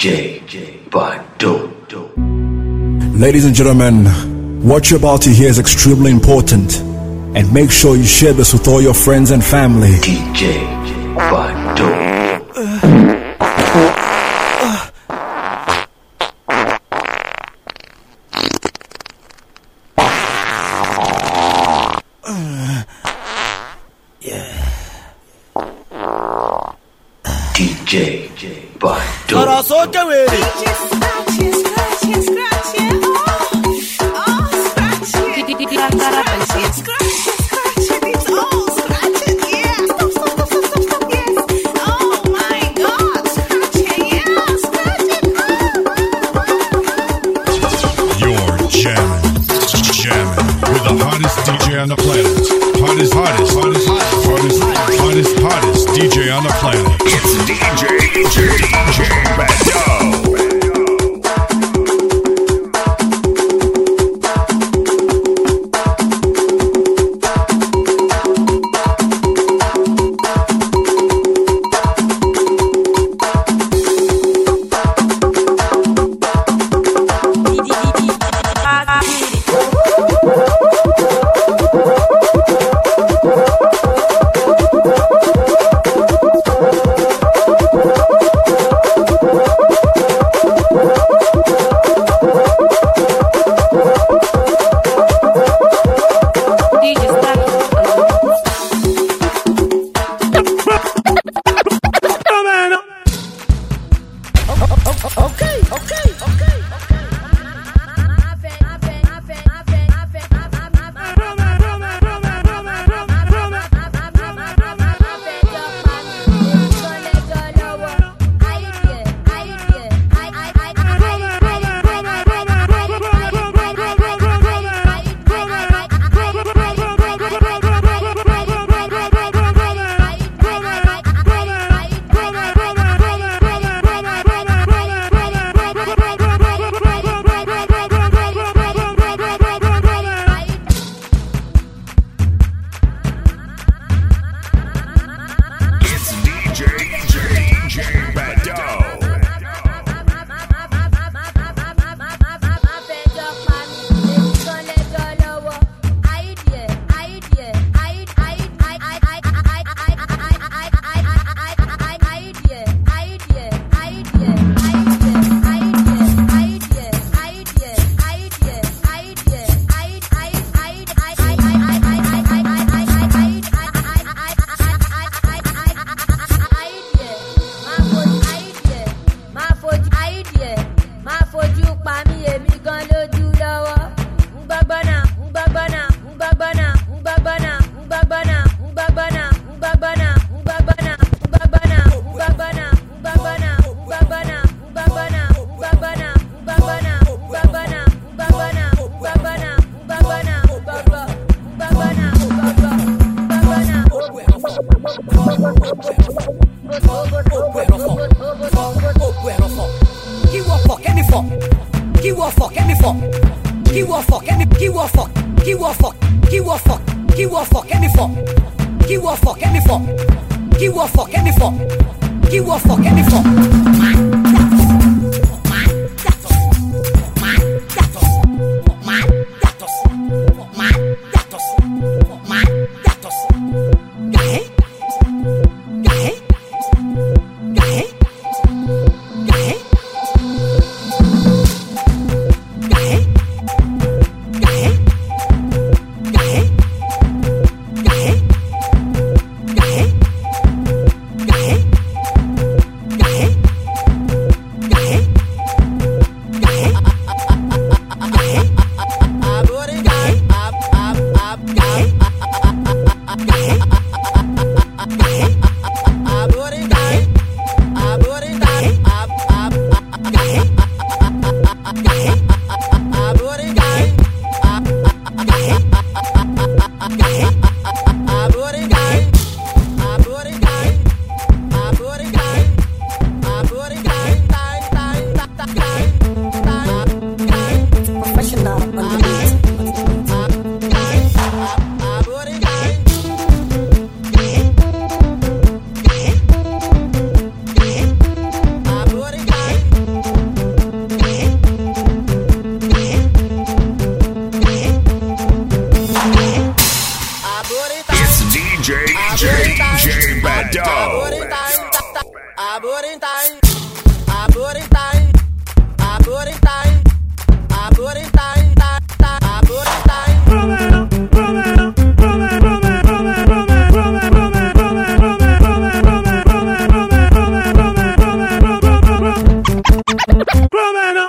DJ Badu. Ladies and gentlemen, what you're about to hear is extremely important, and make sure you share this with all your friends and family. DJ Badu. DJ Badu. You're jamming with the hottest DJ on the planet. Hottest DJ on the planet. It's DJ Badu.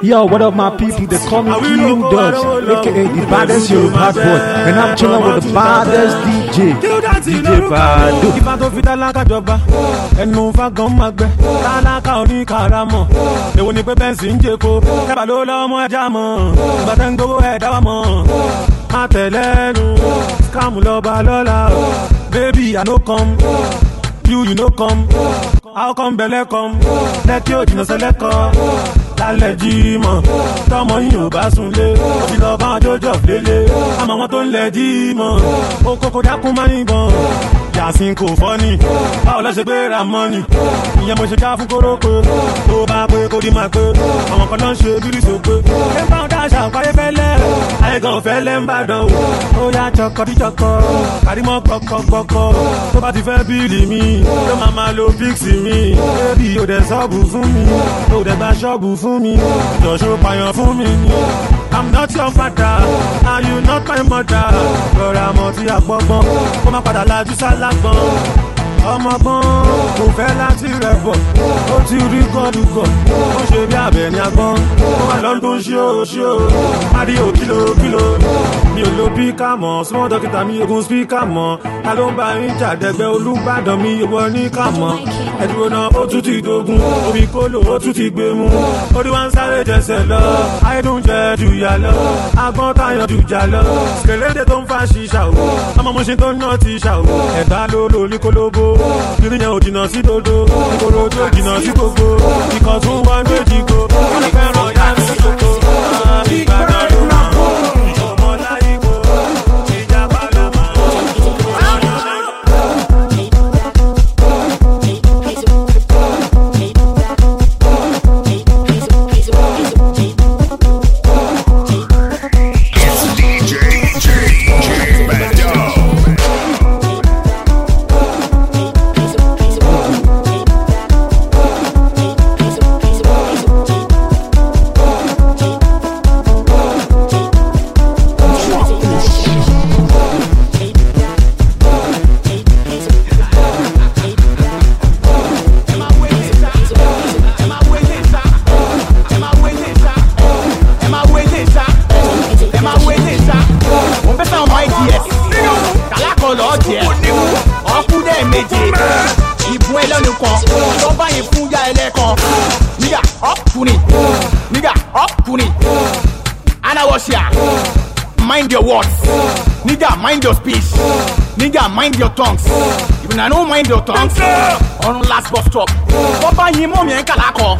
Yo, what up, my people? They call me King Dubs, aka the baddest Yoruba boy, and I'm chilling with the baddest DJ Badu. Ìbá tó fi tálákà jọba, ẹnu fagan máa gbẹ, tálákà oní karamọ̀. Èwo ni pé bẹ́ǹsì ń jẹ́ko, kẹ́bà ló lọ́mọ ẹja mọ̀. Ìgbà tẹ́ ń gbowó ẹ̀dá wa mọ̀. Má tẹ̀lẹ́nu, scam lọ́ba lọ́la. Baby, I no come, you no come. How come belle come? Lẹ́kí òjì náà sẹ́lẹ̀kọ́. Lálẹ́ jí mọ̀, tọmọ yìí ò bá sunlé. Òbí lọ bá jọjọ lélẹ̀. Àmọ́ wọn tó ń lẹ̀ jí mọ̀. Ó kókó dákún máa ń yìnbọn. Yàsín kò fọ́nì. Báwo lọ ṣe gbé ra mọ́nì? Ìyẹn mo ṣe ká fún kórópè. Tó bá pé kó di máa pé. Àwọn kan ló ń ṣe bírí sópé. Ẹ bá wọn dáṣà àpáyé fẹ́lẹ́. Àyẹ̀gàn fẹ́lẹ́ ń bàdàn o. Ó yá jọkọ bí jọkọ. Kàrímọ́ gbọkọgbọkọ. Tó bá ti fẹ́ bíìlì mi. Ló máa lo fíìsì mi. Bébì ò dẹ̀ sọ́ọ̀bù fún mi. Ò dẹ̀ gba ṣọ́ọ̀bù fún mi. Jọ̀ṣọ́ pààyàn fún mi ni. I'm not your father, and you not my mother. Rọra mọ̀ tí a gbọ́gbọ́n, kó má padà lajú sálágbọ́n. Ọmọgbọ́n kò fẹ́ láti rẹ̀ bọ̀, ó ti rí gọ́dùgọ̀. Ó ṣe bí abẹ ní agbọ́n, ó wà London ṣíò. Mario kìlò, mi ò lo píkà mọ̀. Small dókítà mi ogun spíkà mọ̀. Ta ló ń bá yín jà dẹ́gbẹ́ Olúbàdàn mi ìwọ ní kà mọ̀. Ẹ̀dúró náà ó tún ti dogun, omi kólò ó tún ti gbé mu. Orí wa ń sáré jẹsẹ̀ lọ, ayédùnjẹ jù yà lọ. Agbọ́n táyàn jù jà lọ. Kèlédè tó ń fa ṣíṣà o, ọmọ mọ̀ṣin tó ń ná ti ṣà o. Ẹ̀dá ló lò ní kólóbó, kiri yẹn ò jìnnà sí dodo. Ìkòrò tó jìnnà sí gbogbo, ìkọ̀ tún wá ń méjì ko. Wọ́n fẹ́ràn yá mi sóko, Ìbàdàn ló mọ̀. Ọmọ láyé kò, ìjàpá ló mọ̀. Mind your words, nigga. Mind your speech, nigga. Mind your tongues. Even I don't mind your tongues. On last bus stop, Papa yín mọ́ mi ẹ̀ ń kàlákọ̀.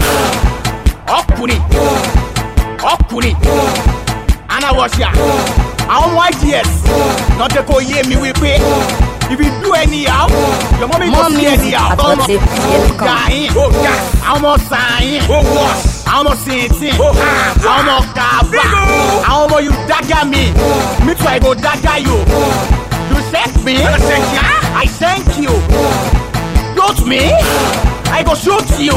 Ọkùnrin, anáwọ̀ṣà. Àwọn ọmọ IGS, lọ́dẹ kò yé mi wípé. If you do anyhow, your mommy go see anyhow. Ọmọ gàáyìn, àwọn ọmọ sàáyìn, àwọn ọmọ sìntìn, àwọn ọmọ kàbà, àwọn ọmọ you dagger me. Me too I go dagger you. You thank me, I thank you. Shoot me, I go shoot you.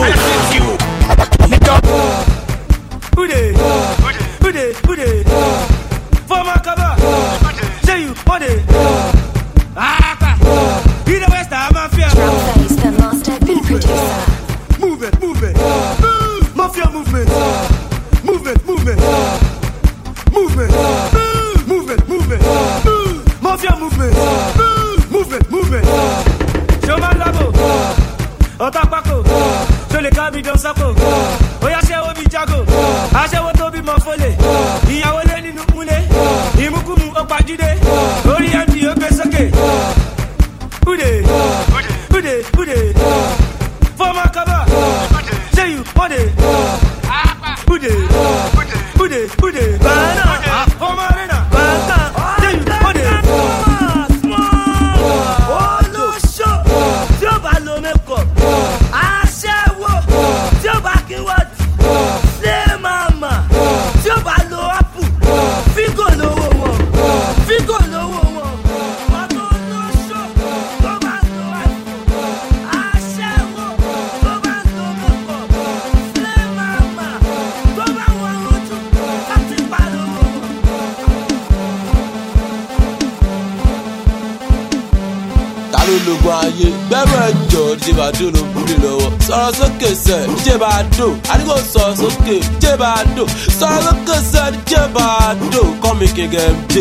Ude, for my cover, say you, body. You the West Mafia. Drum the master beat producer. Move it. Mafia movement. Move it. Mafia movement. Move it. Show my labo. Otapako. Show les cabines dans sa peau. Oh, y'a ayé gbẹ́rù ẹ̀jọ̀ DJ Badoo ló búrí lọ́wọ́ sọ̀rọ̀ sókè sẹ́ DJ Badoo àdìgbò sọ̀rọ̀ sókè DJ Badoo sọ̀rọ̀ sókè sẹ́ DJ Badoo kọ́ mi kékeré MJ.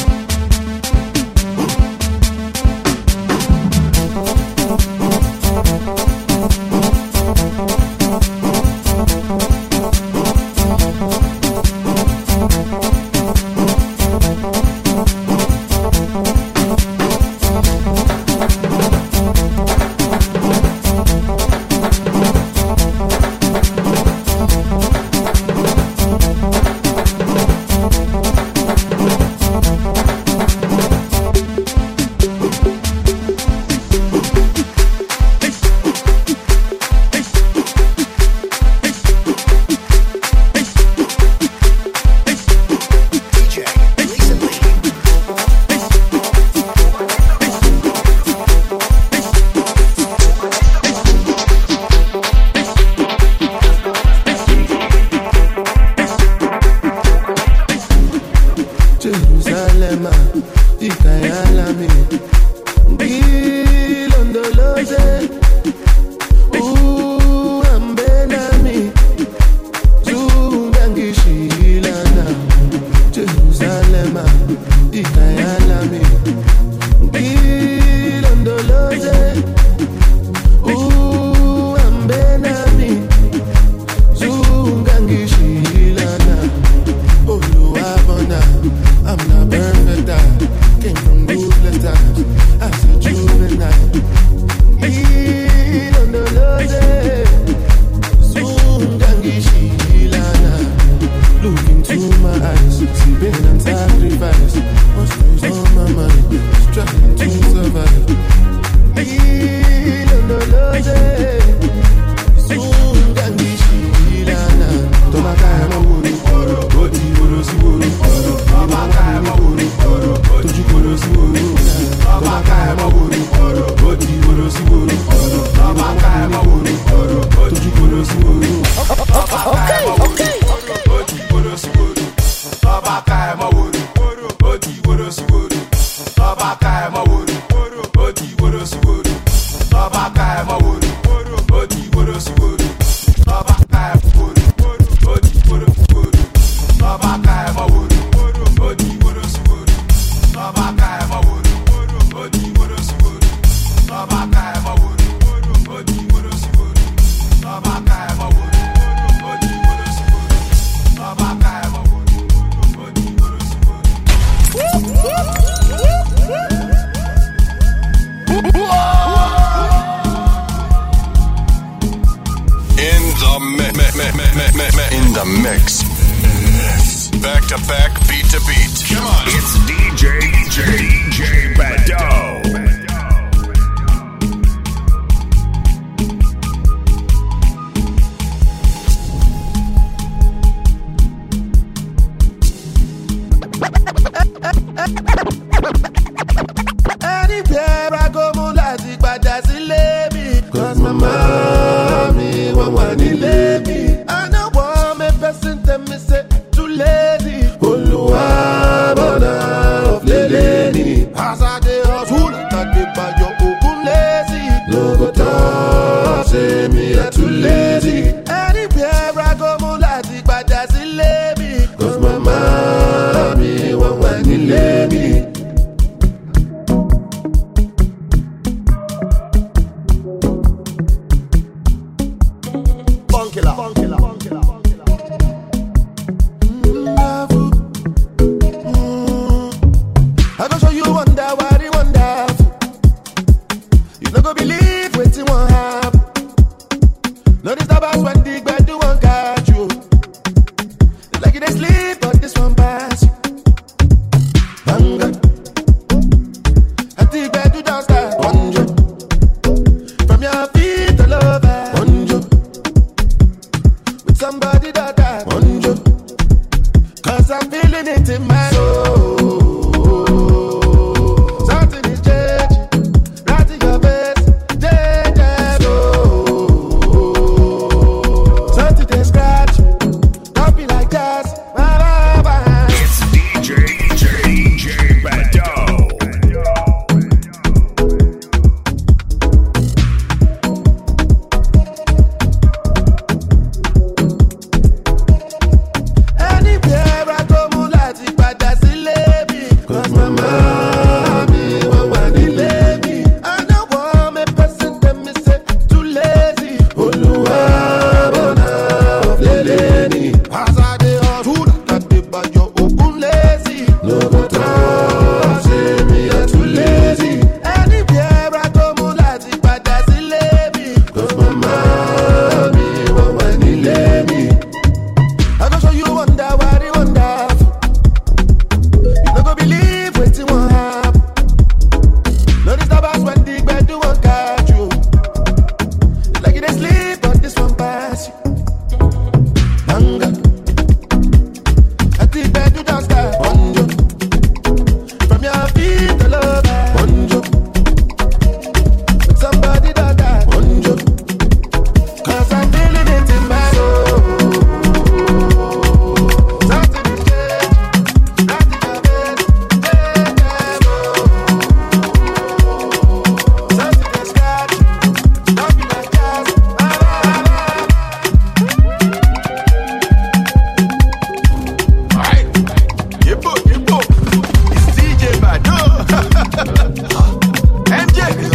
In the mix. Back to back, beat to beat. Come on. It's DJ Badoo. Anywhere I go, mo láti padà sílé mi. 'Cause mama mi wọ́n wà nílé mi. I know one me person tell me say too lazy. Olúwa bọ̀dà of lélẹ̀ ni. As I dey hustle, I dey bayo ogun lazy. No go talk say me I too lazy. Anywhere I go, mo láti padà sílé mi. 'Cause mama mi wọ́n wà nílé mi. I go show you wonder what it wonderful. You no go believe wetin wan happen. No disturb us when the gbedu wan catch you. Like you dey sleep, but this one pass you. Banga, and the gbedu don start. Bonjo, from your feet all over. Bonjo, with somebody that bonjo, 'cause I'm feeling it in my soul. many. As I dey hustle, that dey bad your open lazy. No go talk, say me I too lazy. Anywhere I go, mo láti padà sílé mi. 'Cause my mommy won't want to let me. I go show you wonder, what it wonderful. You no go believe wetin wan happen. No disturbance when the bed do won't catch you. Like you dey sleep, but this one pass you. Manga, I think bed do just start. Bonjo, from your feet to love. Bonjo, with somebody that died. Bonjo, 'cause I'm feeling it in my soul. Something is changed, nothing of it. Something is scratched, nothing is just. Yebo, it's DJ Bado. MJ,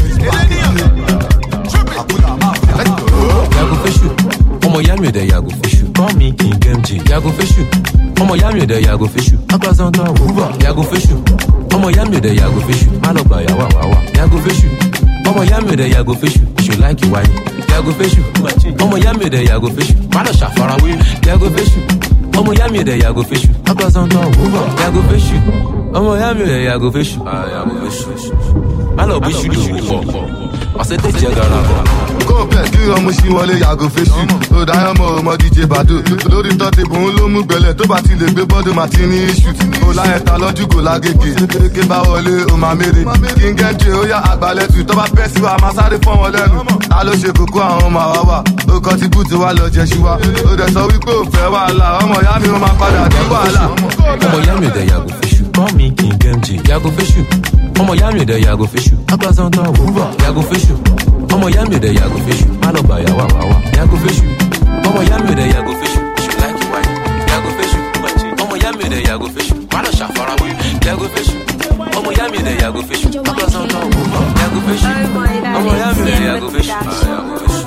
Yago Fishu, ọmọ ìyá mi ò dẹ̀ Yago Fishu. Call me King MJ. Yago Fishu, ọmọ ìyá mi ò dẹ̀ Yago Fishu. Agbazanta Uber. Yago Fishu, ọmọ ìyá mi ò dẹ̀ Yago Fishu. Má lọ gbà yàwá wàwá. Yago Fishu, ọmọ ìyá mi ò dẹ̀ Yago Fishu. Ṣò láìkì wáyé. Yago Fishu, ọmọ ìyá mi ò dẹ̀ Yago Fishu. Má lọ ṣàfarawé. Yago Fishu, ọmọ ìyá mi ò dẹ̀ Yago Fishu. Agbazanta Uber. Yago Fishu, ọmọ ìyá mi ò dẹ̀ Yago Fishu. Yago Fishu, má lọ bí ṣùdù pọ̀. Pàṣẹ jẹ́ gara bọ̀. kó bẹ̀ kí ọmọ sí wọlé Yago Fishu. Ó dáyọ̀ mọ́ ọmọ DJ Bado. Lórí tọ́tìbù ń ló mú gbẹlẹ̀ tó bá ti lè gbé bọ́dọ̀ máa ti ní iṣu. Ó láyẹ̀ ta lọ́jú kò lágége. Kéké bá wọlé ó máa mérè. King MJ ó yá àgbálẹ̀tù tó bá pẹ́ sí wa máa sáré fọ́ wọn lẹ́nu. Ta ló ṣe kókó àwọn ọmọ àwa wà? Ó kọ́ ti bùtù wa lọ jẹ́ṣu wa. Ó dẹ̀ sọ wípé ò fẹ́ wàhálà. Ọmọ ìyá mi ó máa padà dé wàhálà. Ọmọ ìyá mi ò dẹ̀ Yago Fishu. Call me King MJ. Yago Fishu, ọmọ ìyá mi ò dẹ̀ Yago Fishu. Agbazanta Uber. Yago Fishu, ọmọ ìyá mi ò dẹ̀ Yago Fishu. Má lọ gbà yàwá wàwá. Yago Fishu, ọmọ ìyá mi ò dẹ̀ Yago Fishu. Ṣò láìkì wáyé. Yago Fishu, ọmọ ìyá mi ò dẹ̀ Yago Fishu. Má lọ ṣàfarawé. Yago Fishu, ọmọ ìyá mi ò dẹ̀ Yago Fishu. Agbazanta Uber. Yago Fishu, ọmọ ìyá mi ò dẹ̀ Yago Fishu. Yago Fishu,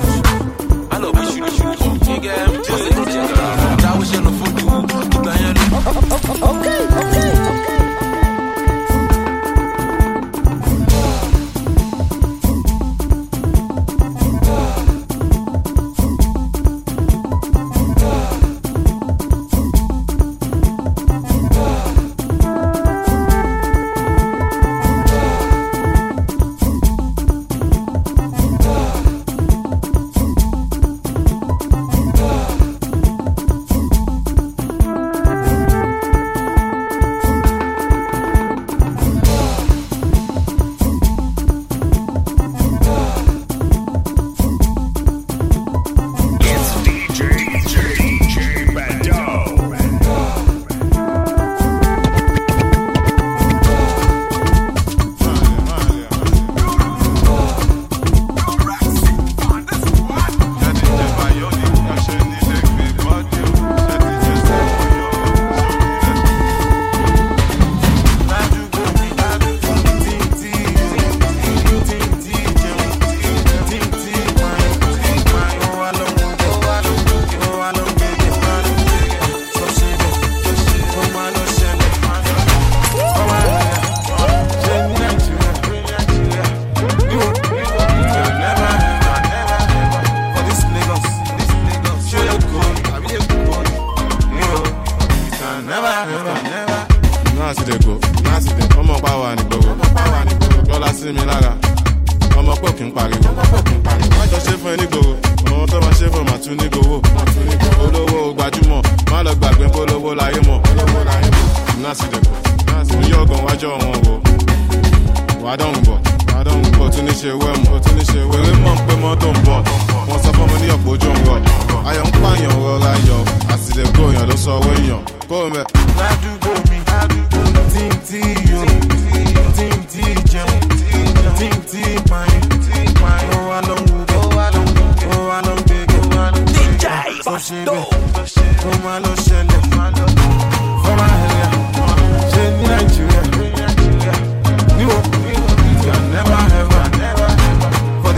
má lọ bí ṣùdù pọ̀. King MJ, pàṣẹ jẹ́ gara bọ̀. Dáwọ́ ṣe lọ fún dùn. Ìgbà yẹn lọ. Okay.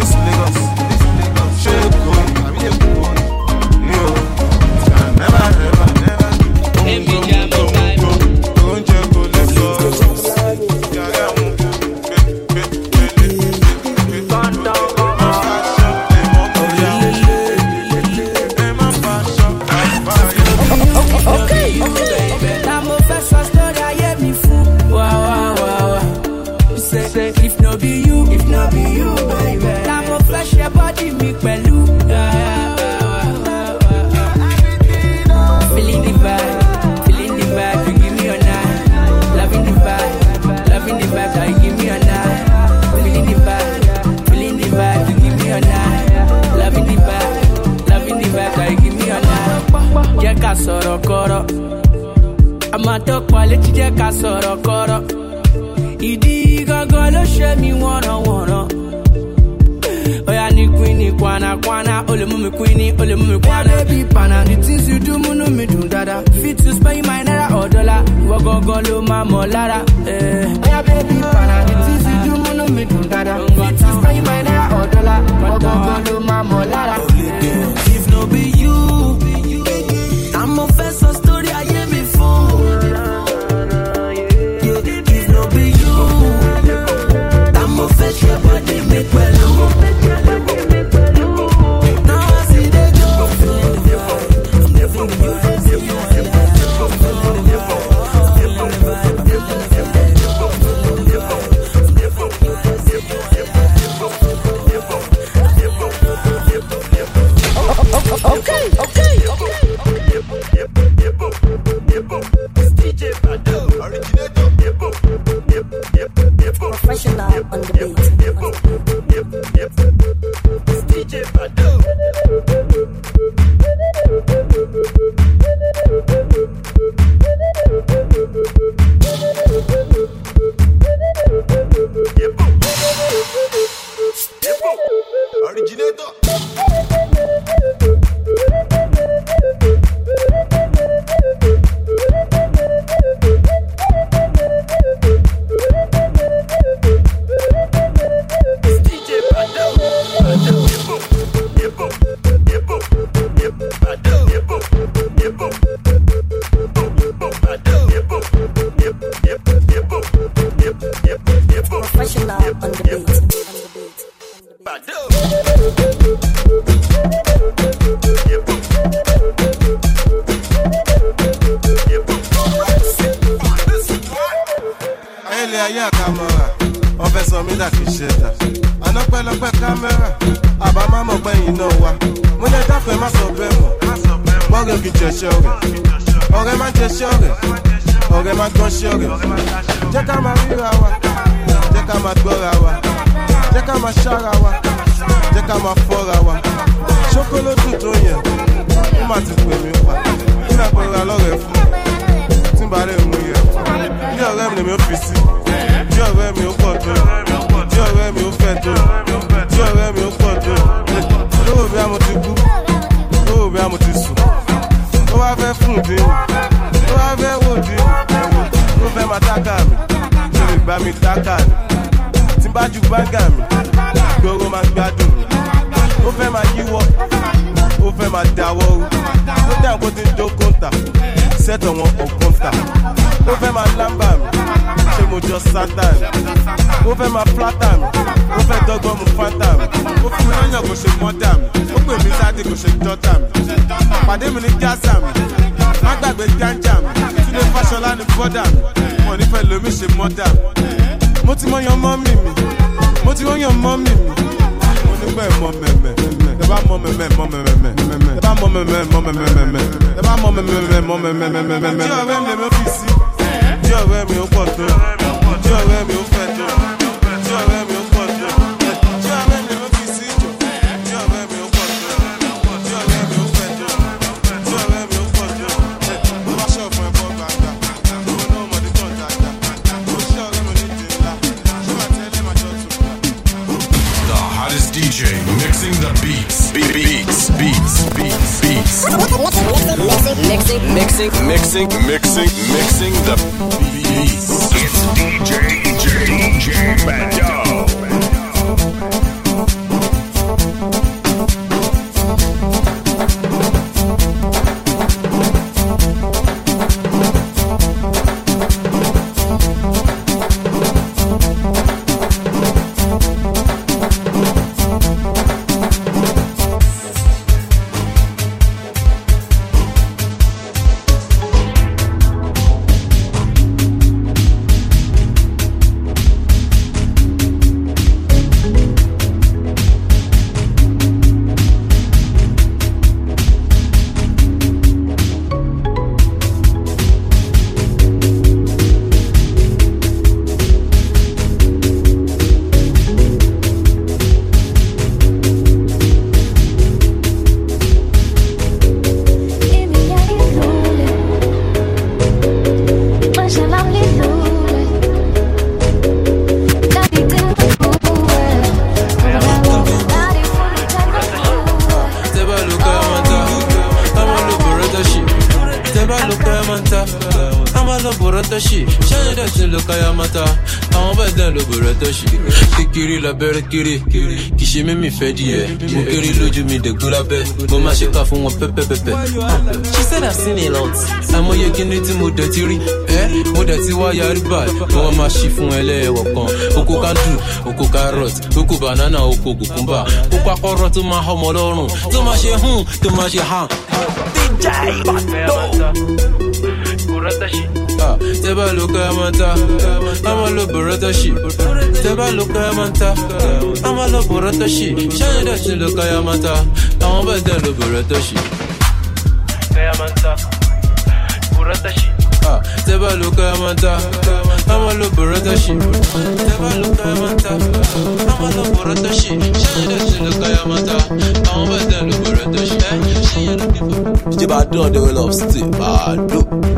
Never ká sọ̀rọ̀ kọ́rọ̀. Àmàtọ́pọ̀ létí jẹ́ ká sọ̀rọ̀ kọ́rọ̀. Ìdí gangan ló ṣe mí wọ̀nàwọ̀nà. Oya ni queen ni kwana kwana. Ole mú mi queen ni, ole mú mi kwana. Baby pana, the things you do múnú mi dùn dada. Fit to spend my naira or dollar. Ìwọ gangan ló máa mọ̀ lára. Oya baby pana, the things you do múnú mi dùn dada. Fit to spend my naira or dollar. Ìwọ gangan ló máa mọ̀ lára. If no be you, I'm a first story I hear before. If no be you, I'm a fetch your body make well. Now I see they go. I'm living the vibe. Okay. It's DJ Bado, originator. Professional on the beat. It's DJ Bado. Originator. Professional on the beat. Ayé àkàmọ́ra, wọ́n fẹ́ sọ mí dàbí ṣẹ́ta. Ànápẹ́lọpẹ́ kámẹ́rà, àbá má mọ̀ gbẹ̀yìn náà wá. Mo ní dáfẹ́ má sọ bẹ́ẹ̀ mọ̀. Bọ́ọ̀rẹ́ kì í jẹṣẹ́ ọ̀rẹ́. Ọ̀rẹ́ má jẹṣẹ́ ọ̀rẹ́. Ọ̀rẹ́ má gbọ́nṣẹ́ ọ̀rẹ́. Jẹ́ ká máa ríra wa. Jẹ́ ká máa gbọ́ra wa. Jẹ́ ká máa ṣára wa. Jẹ́ ká máa fọ́ra wa. Ṣókólódù tó yẹn, ó má ti pè mí pa. Kí ni àpẹẹrẹ alọ́rẹ̀ fún? Tí n bá lè mú yẹ. Bí ọ̀rẹ́ mi lèmi ó fi sí. Bí ọ̀rẹ́ mi ó pọ̀ tó. Bí ọ̀rẹ́ mi ó fẹ́ tó. Bí ọ̀rẹ́ mi ó pọ̀ tó. Lówó bí a mo ti kú. Lówó bí a mo ti sùn. Ó wá fẹ́ fún dín. Ó wá fẹ́ wò dín. Ó fẹ́ máa tákà mi. Ṣé lè bá mi tákà mi? Tí n bá ju gbáǹgà mi. Gbòòrò máa gbádùn mi. Ó fẹ́ máa yíwọ́. Ó fẹ́ máa dáwọ́ o. Ó dá nǹkan tí ń dó kóńtà. Sẹ́tọ̀ wọn kò kóńtà. Ó fẹ́ máa lámbà mi. Ṣé mo jọ sátán? Ó fẹ́ máa flátà mi. Ó fẹ́ dọ́gbọ́n mu fáńtà mi. Ó fún mi lọ́yàn kò ṣe mọ́tà mi. Ó pè mí sáde kò ṣe dọ́tà mi. Pàdé mi ní gásà mi. Má gbàgbé gánjà mi. Túnde Fáṣọlá ní bọ́dà mi. Wọ́n nífẹ̀ẹ́ lómi ṣe mọ́tà mi. Mo ti mọyàn mọ́mì mi. Mo ti mọyàn mọ́mì mi. Mo nígbà ẹ̀ mọ mẹ̀mẹ̀. Ẹ bá mọ mẹ̀mẹ̀ mọ mẹ̀mẹ̀. Ẹ bá mọ mẹ̀mẹ̀ mọ mẹ̀mẹ̀. Ẹ bá mọ mẹ̀mẹ̀ mọ mẹ̀mẹ̀. Tí ọ̀rẹ́ mi lè mi fi sí. Tí ọ̀rẹ́ mi ó pọ̀ tó. Tí ọ̀rẹ́ mi ó fẹ́ tó. Tí ọ̀rẹ́ mi ó pọ̀ tó. Tí ọ̀rẹ́ mi ó fi sí jò. Tí ọ̀rẹ́ mi ó pọ̀ tó. Tí ọ̀rẹ́ mi ó fẹ́ tó. Tí ọ̀rẹ́ mi ó pọ̀ tó. Mo bá ṣọ̀ fún ẹ̀fọ́ gbàgbà. Mo ní ọmọdé tó ń dàgbà. Mo ṣe ọ̀rẹ́ mi ní ìdí ńlá. Ṣé wàá tẹ́lẹ̀ máa jọ tún gbà? The hottest DJ mixing the beats. Beats. Mixing the beats. It's DJ Bado. Teba loka manta. Ama lo boratashi. Shine that to loka yamata. Àwọn bẹ́ẹ̀ dẹ̀ ló boratashi. Kékeré la bẹ̀rẹ̀ kéré. Kì í ṣe mímì fẹ́ díẹ̀. Mo kéré lójú mi dẹ̀ gbóra bẹ́ẹ̀. Mo máa ṣe ká fún wọn pẹ́pẹ́pẹ́pẹ́. She said I've seen a lot. Àmọye kíní tí mo dẹ̀ ti rí. Mo dẹ̀ ti wá yarí báyìí. Mo máa ṣí fún ẹlẹ́ẹ̀wọ̀ kan. Oko kándù, oko carrot, oko banana, oko cucumber. Oko akọ́rọ́ tó máa họ́ ọmọ lọ́rùn. Tó máa ṣe tó máa ṣe hàn. DJ Bado. Teba loka manta. Ama lo boratashi. Teba loka manta. Ama lo boratashi. Shine that to loka yamata. Àwọn bẹ́ẹ̀ dẹ̀ lo boratashi. Kayamanta. Boratashi. Teba loka manta. Ama lo boratashi. Teba loka manta. Ama lo boratashi. Shine that to loka yamata. Àwọn bẹ́ẹ̀ dẹ̀ lo boratashi. DJ Bado the way of still Bado.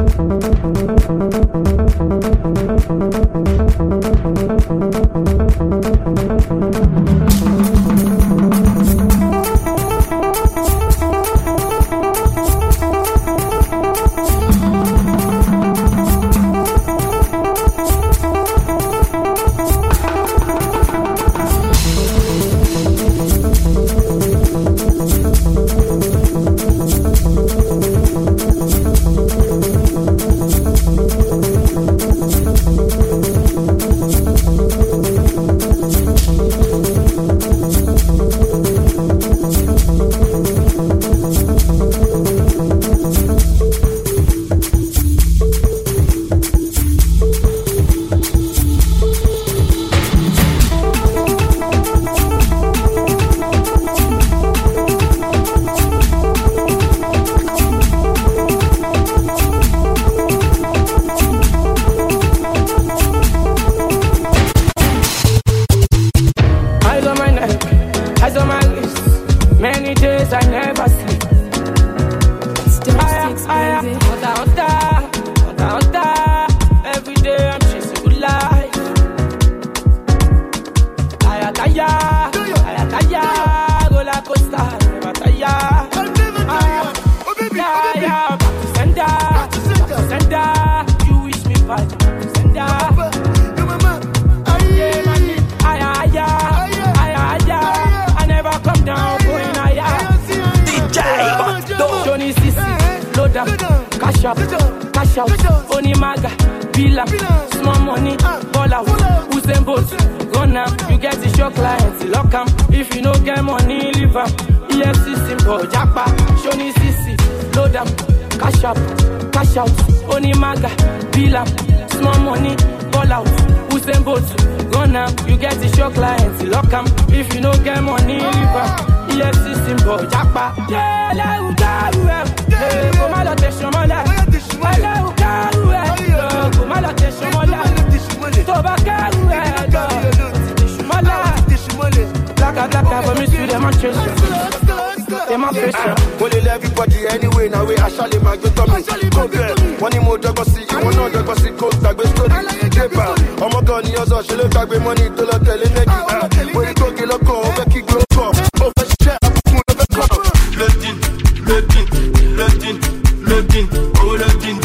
Cash out, Onimaga, Villa, small money, ball out, Usain Bolt, gonna, you get the show clients, lock 'em, if you no get money, leave 'em, EFC simple, Japa, Shoni CC, load 'em, cash out, Onimaga, Villa, small money, ball out, Usain Bolt, gonna, you get the show clients, lock 'em, if you no get money, leave 'em, EFC simple, Japa, yeah, Well, everybody anyway, now we actually might go to me. One more dog, see you, one other see cold tag with story. Oh my god, you also should look like money to look at it. When you go get a call, back you go up. Over share, loading, oh loading,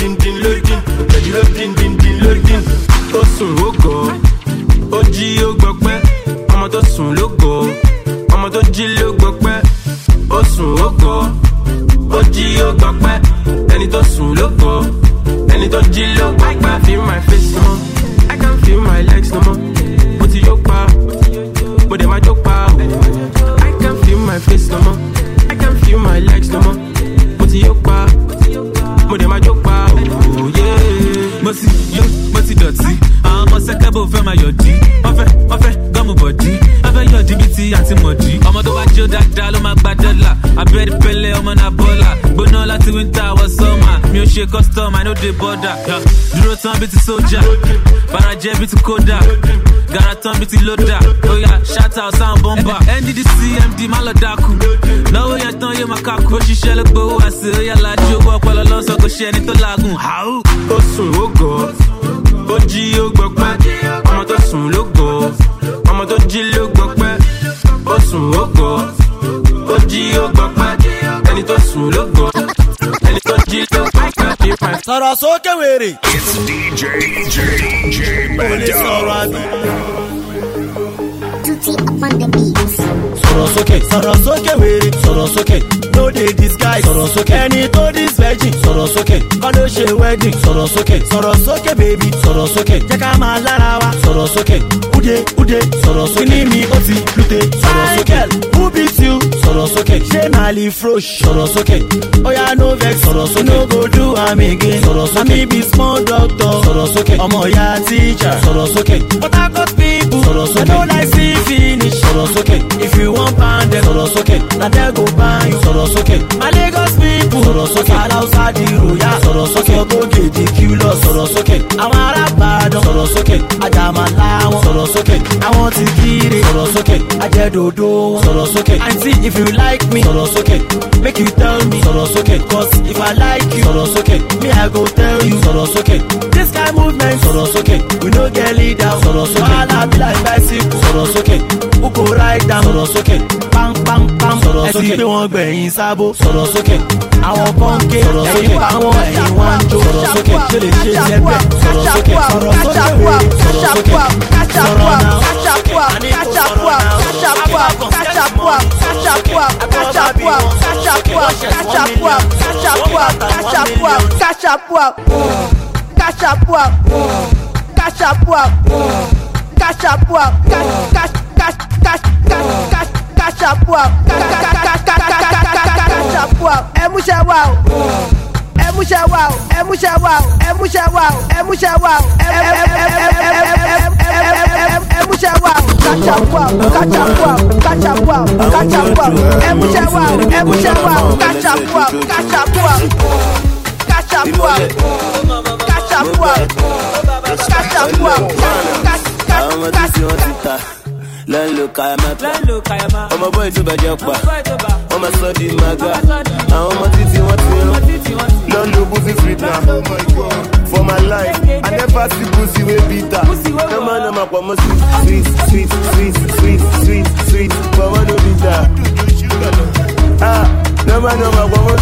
loading. Tosun ogo, oji ogbokpe, ọmọ tó sùn lógo, ọmọ tó jí lógbokpe. Osun ogo, oji ogbokpe, ẹni tó sùn lógo, ẹni tó jí lógbokpe. I can feel my face no more, I can feel my legs no more. Mo ti yó pa, mo dẹ̀ máa jó pa. I can feel my face no more, I can feel my legs no more. Mo ti yó pa, mo dẹ̀ máa jó pa. Oh yeah. Mo ti dọ̀tí, àwọn ọmọ sẹ́kẹ́bù fẹ́ máa yọ̀dí. Wọ́n fẹ́ gọ́mù bọ̀dí, wọ́n fẹ́ yọ̀dí bí ti àti mọ̀dí. Ọmọ tó bá jó dáadáa ló máa gba dọ́là. Abẹ́rẹ́ pẹ́lẹ́ ọmọ náà bọ́là. Gbóná láti winter wọ summer. Mi ò ṣe custom, I no dey border. Dúró tán bí ti sójà, farajẹ́ bí ti kódà. Gara tán bí ti lódà. Oya shout out sound bomber. NDDC MD má lọ dákú. Náwó yẹn tán yé máa kákú. Ó ṣiṣẹ́ ló gbowó àṣẹ. Oya lajú owó ọpọlọ lọ́sọ̀ kò ṣe ẹni tó làágùn. Ó sùn ó gọ̀, ó jí ó gbọpẹ́. Ọmọ tó sùn ló gọ̀, ọmọ tó jí ló gbọpẹ́. Ó sùn ó gọ̀, ó jí ó gbọpẹ́. Ẹni tó sùn ló gọ̀, ẹni tó jí ló gbọpẹ́. Sọ̀rọ̀ sókè wèrè. It's DJ Bando. Sọ̀rọ̀ sókè wèrè. Sọ̀rọ̀ sókè. No dey disguise. Sọ̀rọ̀ sókè. Ẹni tó dis virgin. Sọ̀rọ̀ sókè. Kọ́ ló ṣe wedding. Sọ̀rọ̀ sókè. Sọ̀rọ̀ sókè baby. Sọ̀rọ̀ sókè. Jẹ́ ká máa lára wa. Sọ̀rọ̀ sókè. Ude. Sọ̀rọ̀ sókè. Kíní mi ó ti lute. Sọ̀rọ̀ sókè. Who beat you? Sọ̀rọ̀ sókè. Ṣé Mali Frosh? Sọ̀rọ̀ sókè. Oya no vex. Sọ̀rọ̀ sókè. No go do am again. Sọ̀rọ̀ sókè. Ami be small doctor. Sọ̀rọ̀ sókè. Ọmọ ya teacher. Sọ̀rọ̀ sókè. Port Harcourt people. Sọ̀rọ̀ sókè. I no like see finish. Sọ̀rọ̀ sókè. If you want pound them. Sọ̀rọ̀ sókè. Na there go buy you. Sọ̀rọ̀ sókè. My Lagos people. Sọ̀rọ̀ sókè. Alausa di roya. Sọ̀rọ̀ sókè. Ogoge di Q-Lọ. Sọ̀rọ̀ sókè. Àwọn ará Ìbàdàn. Sọ̀rọ̀ sókè. Àjàmàlà wọn. Sọ̀rọ̀ sókè. Àwọn ti kiri. Sọ̀rọ̀ sókè. Ajẹ́dòdò wọn. Sọ̀rọ̀ sókè. Aunty if you like me. Sọ̀rọ̀ sókè. Make you tell me. Sọ̀rọ̀ sókè. Cause if I like you. Sọ̀rọ̀ sókè. Me I go tell you. Sọ̀rọ̀ sókè. This kind movement. Sọ̀rọ̀ sókè. We no get leader. Sọ̀rọ̀ sókè. Wahala be like bicycle. Sọ̀rọ̀ sókè. Who go ride down? Sọ̀rọ̀ sókè. Pam. Sọ̀rọ̀ sókè. Ẹ ti pé wọ́n gbẹ̀yìn sábó. Sọ̀rọ̀ sókè. Àwọn kọ́ńké. Sọ̀rọ̀ sókè. Àwọn ẹ̀yìn wá ń jó. Sọ̀rọ̀ sókè. Ṣé lè ṣe jẹ́gbẹ́? Sọ̀rọ̀ sókè. Sọ̀rọ̀ sókè. Sọ̀rọ̀ sókè. Sọ̀rọ̀ náà. Ọmọ bọ́ọ̀ tó bàjẹ́ pa, wọ́n máa sọ di maga. Àwọn ọmọ títí wọ́n ti rán, lọ́nà pussy sweet na. For my life, I never see pussy wey bitter. Nọ́mà pọ̀ mọ́ sweet, pọ̀mọ́ no bitter. Nọ́mà pọ̀ mọ́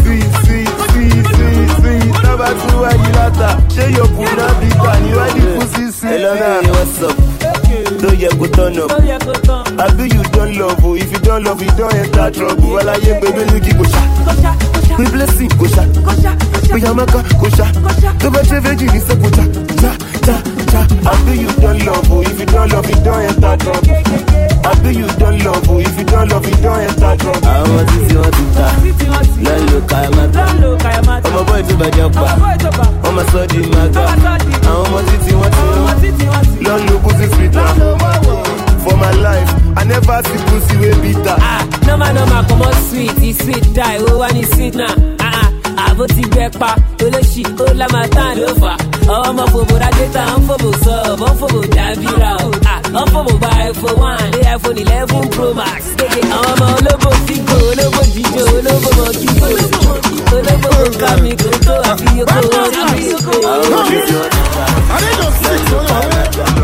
sweet. Nọ́mà tún wá yí látà, ṣé yóò kú náà bitter ni wá ní pussy sweet. Hello, what's up? No, you go turn up. I do you don't love, oh. If you don't love, you don't enter trouble. Well, I ain't baby, look, go shot. We blessing, go shot. We yamaka, go shot. The better virgin is a go shot. I do you don't love, oh. If you don't love, you don't enter trouble. I do you don't love, oh. If you don't love, you don't enter trouble. I want to see what you got. Look, I'm a boy to the job. I'm a sorry, my God. I'm a titty, what you know. Pussy sweet now. For my life, I never see pussy way bitter. No man, come on sweet, it's sweet die, oh one is sweet now. Avoti bekpa, oloshi, ola matan lofa. I'm a fobo data, I'm fobo sub, I'm fobo davira. I'm fobo buy for one, the iPhone 11 Pro Max. I'm a lobo figo, lobo jijo, lobo mokigo, lobo kamiko, I feel you go. I need to see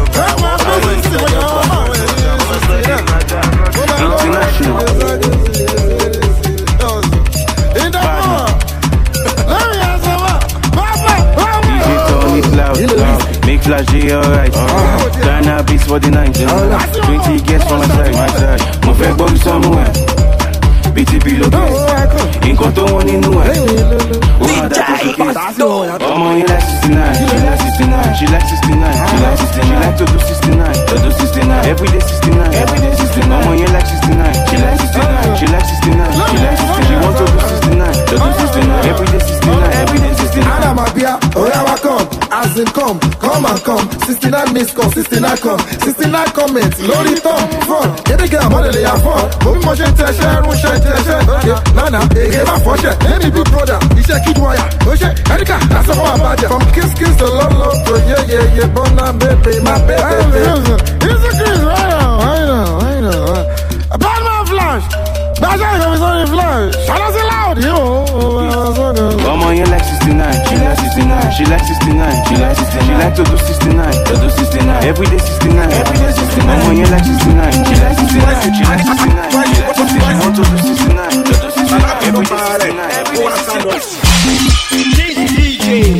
Make flashy alright. Cannabis for the night. 20 guests from my side. Mo fẹ́ gbọ́ mi somewhere. BTP lókè. Nǹkan tó wọ́n nínú ẹ̀. Ó máa dá tó sókè. Ọmọ yẹn like 69. She like 69. She like to do 69. Every day 69. Ọmọ yẹn like 69. She like 69. She want to do 69. Every day 69. Anamabia, Oyama come, as in come and come. 69 miss call, 69 come, 69 comments, load it up, front. Get the girl, money they are fun. Moving motion, share, okay, Nana, hey, my for share. Let me be brother, he said kid wire, oh shit, Erika, that's a whole badger. From kiss to love, to yeah, bona baby, my baby. It's a kiss, I know. A bad man flash. That's why I'm on the flash. Shout out loud, yo. Ọmọ yẹn like 69. She like 69. She like to do 69. Every day 69. Ọmọ yẹn like 69. She like 69. She want to do 69. Every day 69. DJ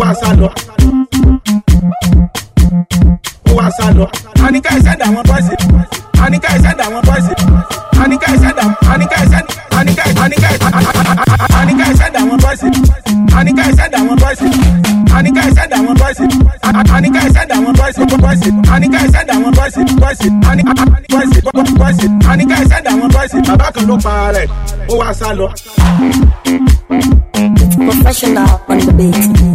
wá sálọ. Ó wá sálọ. Àníkà ìṣẹ̀dá àwọn bọ́ọ̀sì. Àníkà ìṣẹ̀dá àwọn bọ́ọ̀sì. Àníkà ìṣẹ̀dá Àníkà ìṣẹ̀dá Àníkà ìṣẹ̀dá àwọn bọ́ọ̀sì. Àníkà ìṣẹ̀dá àwọn bọ́ọ̀sì. Àníkà ìṣẹ̀dá àwọn bọ́ọ̀sì. Àníkà ìṣẹ̀dá àwọn bọ́ọ̀sì. Àníkà ìṣẹ̀dá àwọn bọ́ọ̀sì. Àníkà ìṣẹ̀dá àwọn bọ́ọ̀sì. Bàbá kan ló pa rẹ̀. Ó wá sálọ. Professional on the beat.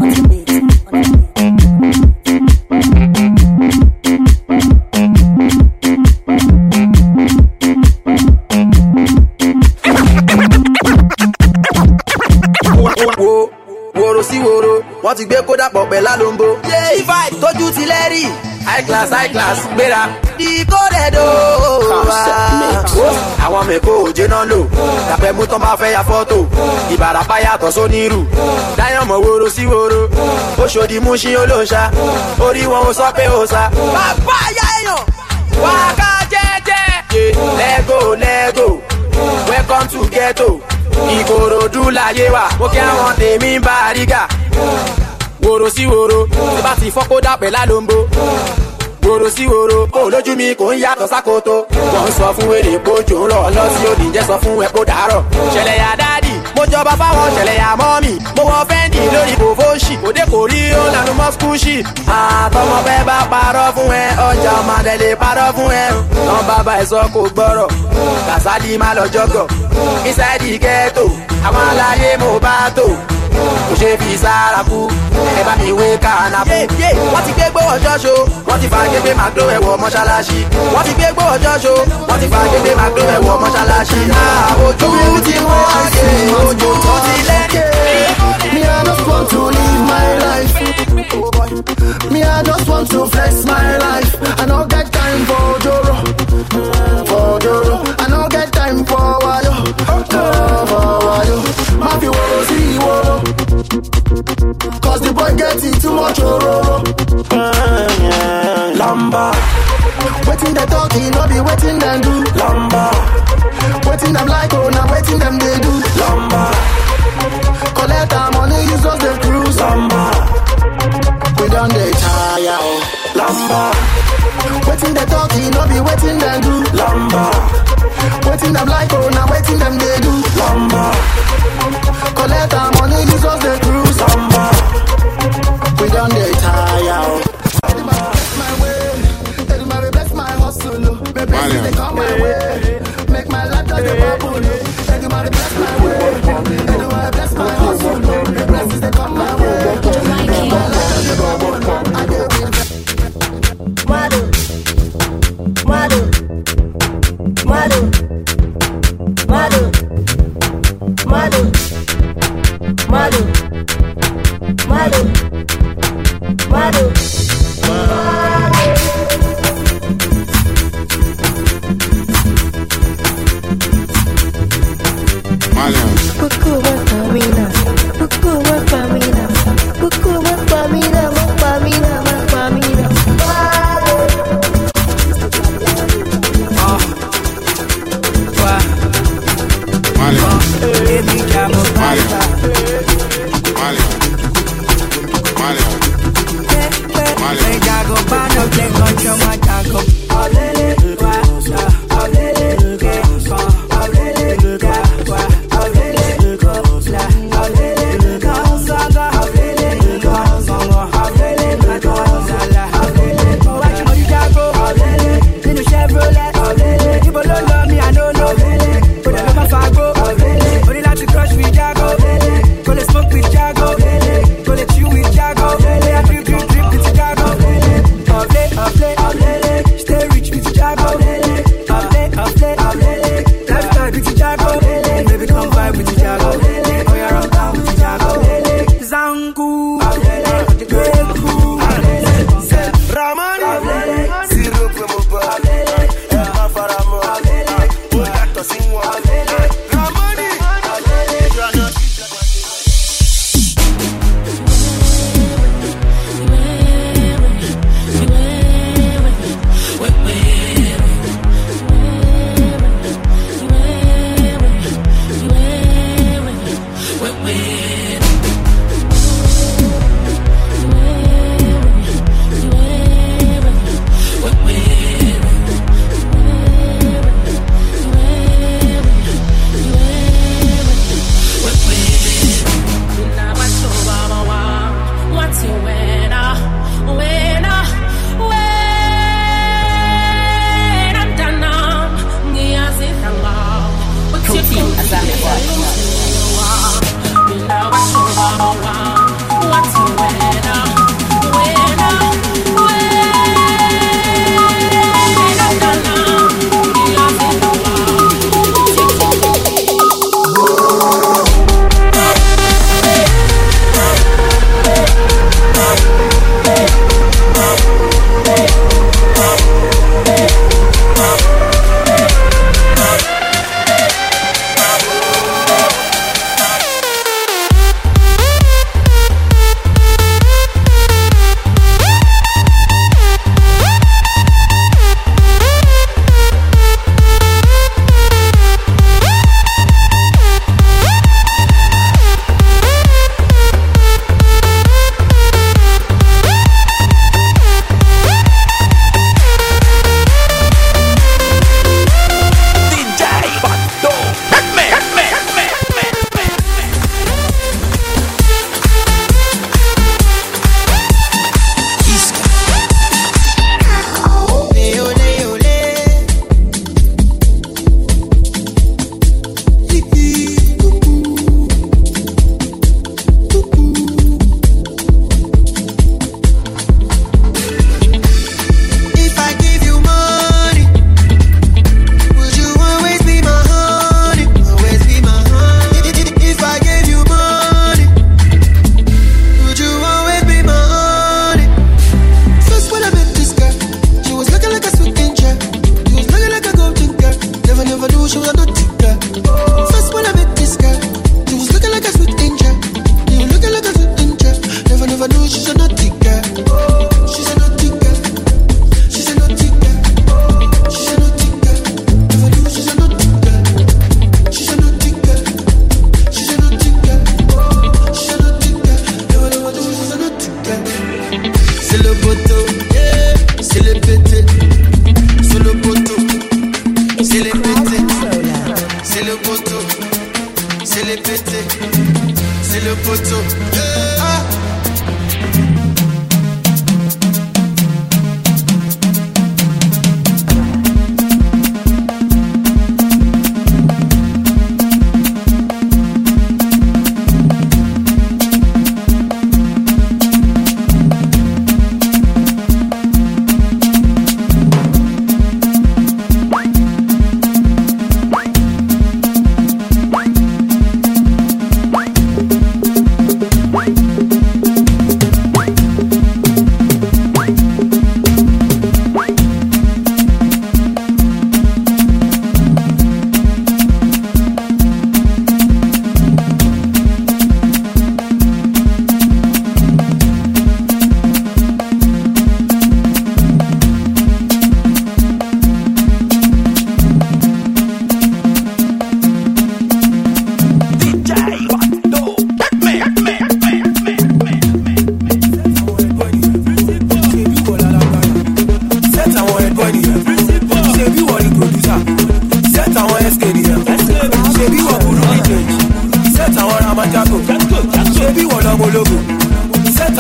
Woro sí woro, wọ́n ti gbé kódà pọ̀ pẹ̀ lálombo. G5 tójú ti lẹ́rì, high class, gbéra. Ìkórèdò àwọn mẹ́kò òjé náà lò. Dàpẹ́ mú tán bá fẹ́ ya fọ́tò. Ìbàràpá yàtọ̀ sónírù. Dáyọ̀mọ̀ woro sí woro. Oṣòdì Mushin olóńṣà. Orí wọn ò sọ pé ó sá. Bàbá ayá èèyàn. Wàká jẹ́jẹ́. Lẹ́gò. Welcome to ghetto. Ìkòròdú láyé wa, mo kí àwọn tèmi ń bá àrígà. Woro sí woro, tí bá ti fọ́kó dàpẹ́ lálombo. Woro sí woro, kò lójú mi kò ń yàtọ̀ sákòótó. Wọ́n sọ fún wèrè kójò ń rọ̀ lọ sí òdìjẹ́ sọ fún ẹ kó dàárọ̀. Ṣẹlẹ̀ yà dádì, mo jọba fáwọn ṣẹlẹ̀ yà mọ́mì. Mo wọ fẹ́ǹdì lórí bòfóṣì, òde kò rí ó lànà mọ́skúṣì. Àtọmọ fẹ́ bá parọ́ fún ẹ, ọjà ọmọdé lè parọ́ fún ẹ. Tán bàbá ẹ sọ kò gbọ́rọ̀, Kàsálí má lọ jọgọ̀. Inside ghetto, àwọn aláyé mo bá tò. Kò ṣe fi sára kú, ẹ bá mi wé kànáfù. Wọ́n ti gbé gbówó jọ́ṣo, wọ́n ti fa gbégbé Magdo ẹ̀wọ̀ mọ́ṣáláṣí. Wọ́n ti gbé gbówó jọ́ṣo, wọ́n ti fa gbégbé Magdo ẹ̀wọ̀ mọ́ṣáláṣí. Ojú ti wọ́n ṣe, ojú tó ti lẹ́ni. Me, I just want to live my life. Me, I just want to flex my life. I don't get time for Joro. I don't get time for Wado. Mafi woro see woro. Cause the boy getting too much oro. Lamba. Waiting they talking, no be waiting them do. Lamba. Waiting them like oh, now waiting them they do. Lamba. Collect our money, use us the cruise. Lamba. We done the tire. Lamba. Waiting they talking, no be waiting them do. Lamba. Waiting them like oh, now waiting them they do. Lamba. Collect our money, use us the cruise. Lamba. We done the tire. My way, everybody bless my hustle. My blessings they come my way. Make my life like a bubble. Everybody bless my way. Everybody bless my hustle. My blessings they come my way. Make my life like a bubble. I get it.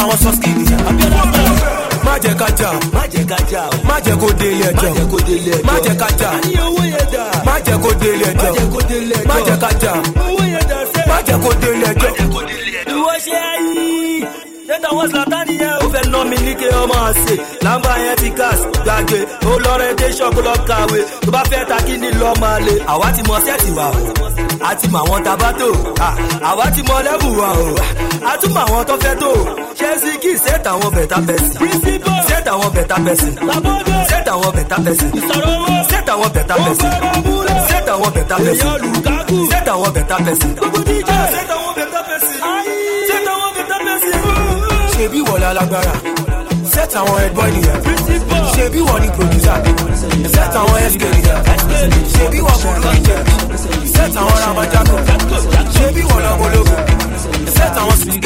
àwọn sọ́ọ̀sì nìyẹn. má jẹ́ ká jà má jẹ́ kó délé ẹjọ́ má jẹ́ ká jà má jẹ́ kó délé ẹjọ́ má jẹ́ ká jà má jẹ́ kó délé ẹjọ́. ìwọ ṣe ayé ṣẹ́ta wọn Zlatan yẹn ó fẹ́ ná mi ní kí ọmọ àṣẹ lámbà yẹn ti gas gbàgbé ó lọ́rẹ́ dé ṣọ́ọ̀bù lọ kàwé tó bá fẹ́ ta kí ni lọ́ọ́ máa le. àwa ti mọ sẹ́ẹ̀tì wa o àti mọ àwọn tabato àwa ti mọ lẹ́bù wa o àtúmọ̀ àwọn tó fẹ́ tó ṣẹ́ẹ́sì kì í ṣẹ́ẹ̀tà àwọn bẹ̀tà pẹ̀sì ṣẹ́ẹ̀tà àwọn bẹ̀tà pẹ̀sì ṣẹ́ẹ̀tà àwọn bẹ̀tà pẹ̀sì ṣẹ́ẹ̀tà àwọn bẹ̀tà pẹ̀sì ṣẹ́ẹ̀tà àwọn bẹ̀tà pẹ̀sì ṣẹ́ẹ̀tà àwọn bẹ̀tà pẹ̀sì ṣẹ́ẹ̀tà àwọn bẹ̀tà pẹ̀sì ṣẹ́ẹ̀tà àwọn bẹ̀tà pẹ̀sì. ṣebí wọ̀ lálágbára ṣẹ́ẹ̀tà àwọn headboy nìyẹn ṣebí wọ̀ ní producer ṣẹ́ẹ̀tà àwọn SK nìyẹn ṣebí wọ̀ kúrú nìyẹn ṣẹ́ẹ̀tà àwọn ramajako ṣebí wọ̀ lọ́gọ́lọ́gọ́ ṣẹ́ẹ̀tà àwọn sí.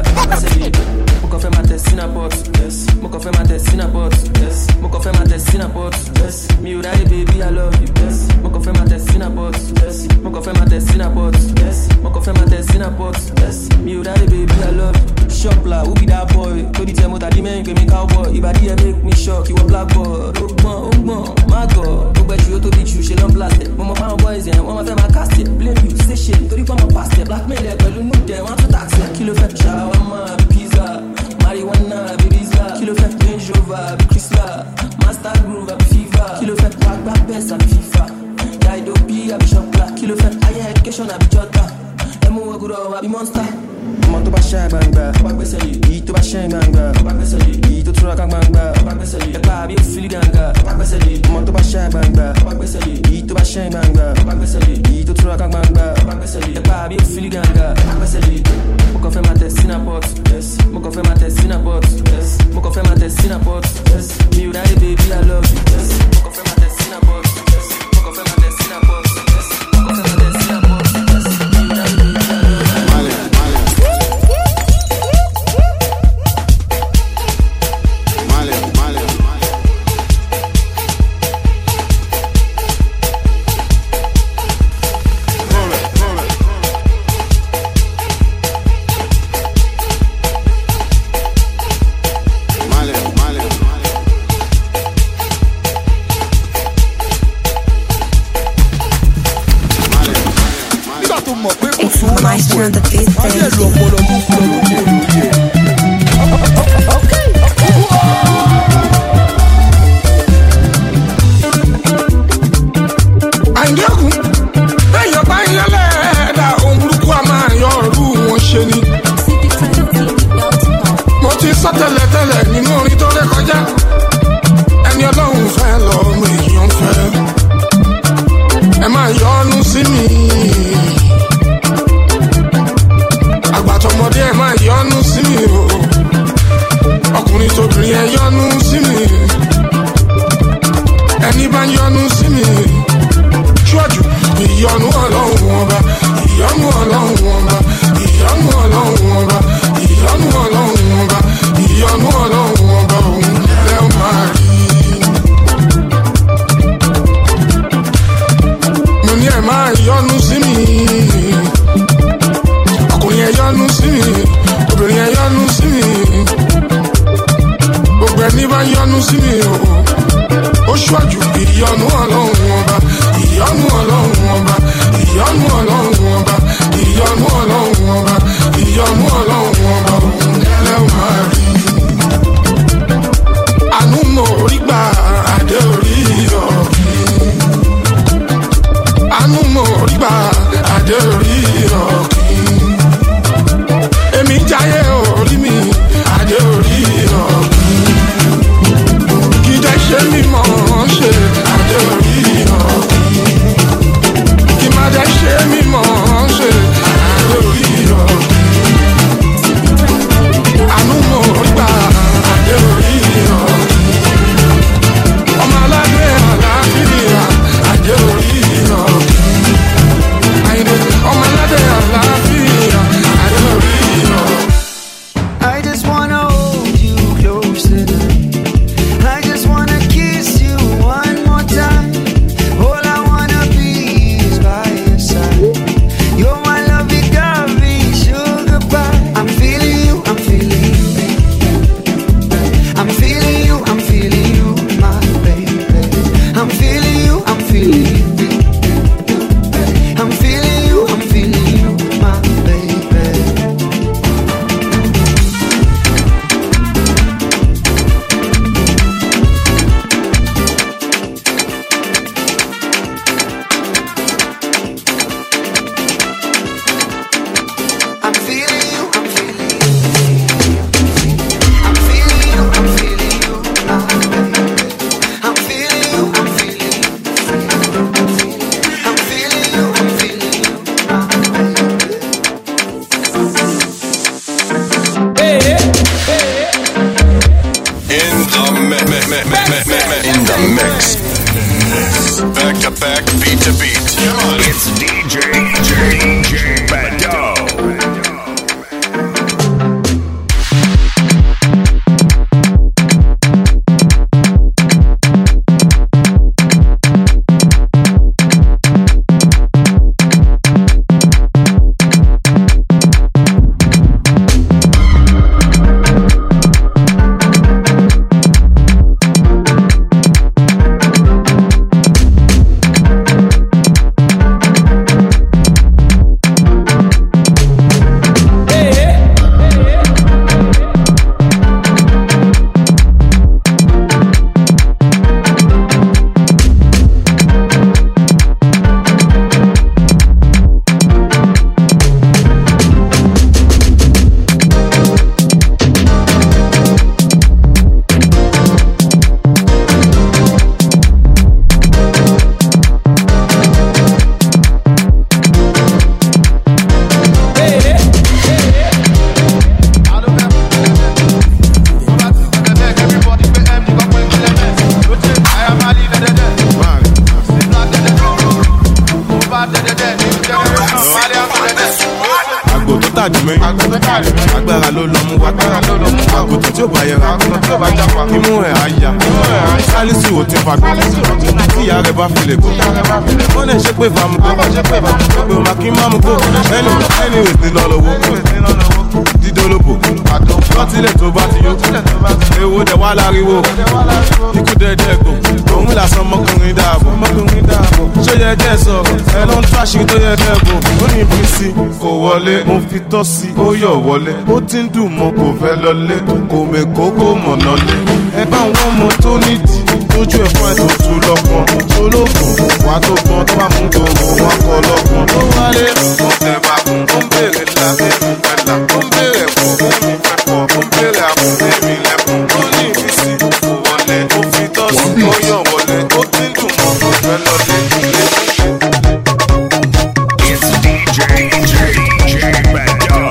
Mo kàn fẹ́ máa tẹ̀ sínú port, mo kàn fẹ́ máa tẹ̀ sínú port, mo kàn fẹ́ máa tẹ̀ sínú port, mi ò ráyè baby I love you, mo kàn fẹ́ máa tẹ̀ sínú port, mo kàn fẹ́ máa tẹ̀ sínú port, mo kàn fẹ́ máa tẹ̀ sínú port, mi ò ráyè baby I love you. Shop la, who be that boy? To the temo tadi men pe mi cowboy, ibadi e make me shock, you a blackboard. Ogbon, my god, gbogbo ẹ̀jú tó di jù ṣe lọ́n blast it. Mo mọ fáwọn boys yẹn, wọ́n máa fẹ́ máa cast it, blame you, say shit, torí pé ọmọ past it, blackmail ẹ̀ pẹ̀lú nude ẹ̀, wọ́n á tún tax it. Kí ló fẹ́ shawarma, bí pizza, marijuana, bí rizla, kí ló fẹ́ Range Rover, bí Chrysler, Master Groove, bí Fever, kí ló fẹ́ wagba best, bí FIFA, Daido B, bí Shopla, kí ló fẹ́ higher education, bí Jota, ẹmu oguro, bí Monster. Ọmọ tó bá ṣe gbangba, ọba gbèsè yìí. Èyí tó bá ṣe gbangba, ọba gbèsè yìí. Èyí tó túra ká gbangba, ọba gbèsè yìí. Ẹ̀ka àbí òfìlì gàngà, ọba gbèsè yìí. Ọmọ tó bá ṣe gbangba, ọba gbèsè yìí. Èyí tó bá ṣe gbangba, ọba gbèsè yìí. Èyí tó túra ká gbangba, ọba gbèsè yìí. Ẹ̀ka àbí òfìlì gàngà, ọba gbèsè yìí. Mo kàn fẹ́ máa tẹ̀ sínú port, mo kàn fẹ́ máa tẹ̀ sínú port, mo kàn fẹ́ máa tẹ̀ sínú port. Mi ò ráyè baby I love you. Mo kàn fẹ́ máa tẹ̀ sínú port, mo kàn fẹ́ máa tẹ̀ sínú port, mo kàn fẹ́ máa tẹ̀ sínú port. Mi ò ráyè baby I love you. Maestro on the beat, àìdẹ́kùn bẹ́yọ̀ bá ń yẹlẹ̀ ẹ̀dá ohun burúkú a máa yọ ọ̀rú wọn ṣe ni. mo ti sọ tẹ́lẹ̀tẹ́lẹ̀ nínú orin tó ré kọjá ẹni ọlọ́run fẹ́ lọ́mọ èèyàn fẹ́ ẹ máa yọ́nú sí mi. àgbàtọ̀mọdé ẹ máa yọ́nú sí mi o ọkùnrin tóbìnrin ẹ yọ́nú sí mi ẹni bá yọ́nú sí mi ṣíwájú ìyọ́nú ọlọ́run ọba ìyọ́nú ọlọ́run ọba ìyọ́nú ọlọ́run ọba ìyọ́nú ọlọ́run ọba ìyọ́nú ọlọ́run ọba òun lẹ́ ó máa rí. mo ní ẹ máa yọ́nú sí mi ọkùnrin ẹ yọ́nú sí mi obìnrin ẹ yọ́nú sí mi gbogbo ẹni bá yọ́nú sí mi o ó ṣíwájú ìyọ́nú ọlọ́run ọba ìyọ́nú ọlọ́run ọba ìyọ́nú ọlọ́run ọba ìyọ́nú ọlọ́run ọba ìyọ́nú ọlọ́run ọba òun lẹ́ ó máa rí. àánú mo rí gbà adé orí ọ̀gbìn àánú mo rí gbà adé orí ọ̀gbìn èmi jáyé orí mi adé orí ọ̀gbìn kí dẹ́ ṣe mímọ́ ṣe adé orí. In the mix. Back to back, beat to beat. It's DJ Bado. agbára ló lọ mú wa àgùntàn tí ó bá yẹra imú ẹ̀ àyà sálísù ò ti fagbọ́ tí ìyá rẹ̀ bá fi lè kó wọ́n lè ṣe pé fàmù kó gbogbo ọmọ kí má mú kó ẹni ìwé lọ lọ́wọ́ dídólóbò lọ́tílẹ̀ tó bá ti yó ewo dẹ̀ wá láriwo ikú dẹ̀dẹ̀ gbò òun làsán ọmọkùnrin dáàbò ṣó yẹ jẹ́ sọ̀rọ̀ ẹ ló ń tó àṣírí tó yẹ dẹ́gbò ó ní bí sí kò wọlé mo fi tọ́ sí ó yọ̀ wọlé ó ti ń dùn mọ́ kò fẹ́ lọlé kò mẹ́kọ́ kò mọ̀ lọlé ẹ bá wọn mọ tó nídìí lójú ẹ̀fọ́ ẹ̀ tó tu lọ́kàn tó lókun wà tó gbọ́n tó bá mú gbogbo wọn kọ lọ́kàn tó wálé ó tẹ̀ bá kún ó ń bèrè lábẹ́ ẹ̀là ó ń bèrè fún ẹ̀mí fẹ́fọ́ ó ń bèrè àfún ẹ̀mí lẹ́kùn ó ní ìbísí kò wọlé ó fi tọ́ sí ó yọ̀ wọlé ó ti ń dùn mọ́ kò fẹ́ lọlé It's DJ Bado.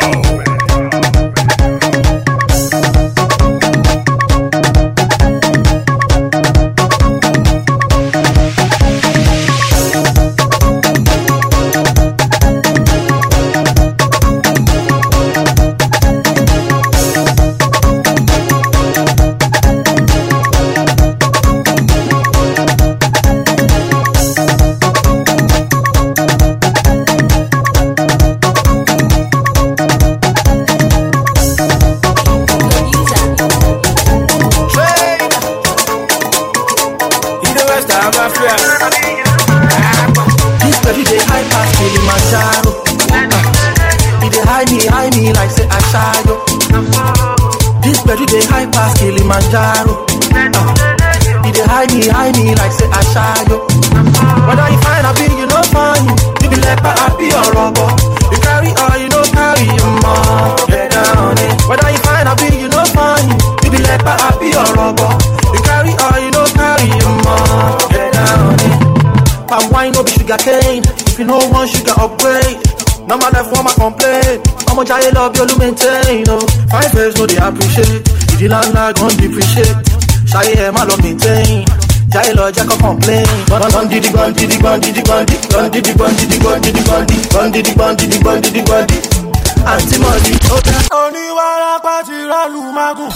Kilimanjaro. You dey hide me like say I shy yo. Whether you find a big, you no find you be like a happy or rubber. You carry or you no carry your mom. Get down it. Whether you find a big, you no find you be like a happy or rubber. You carry or you no carry your mom. Get down it. Palm wine no be sugar cane. If you no want sugar upgrade. No man left one my complain. I'ma try love you to maintain. Oh, 5 years no they appreciate. The landlord gon' depreciate. Shy hair my love maintain. Jai lord jack complain. Gun diddy gun diddy gun diddy gun diddy gun diddy gun diddy gun diddy gun diddy gun diddy gun diddy gun diddy gun diddy. Anti-money. Oni wara pati ralu magun.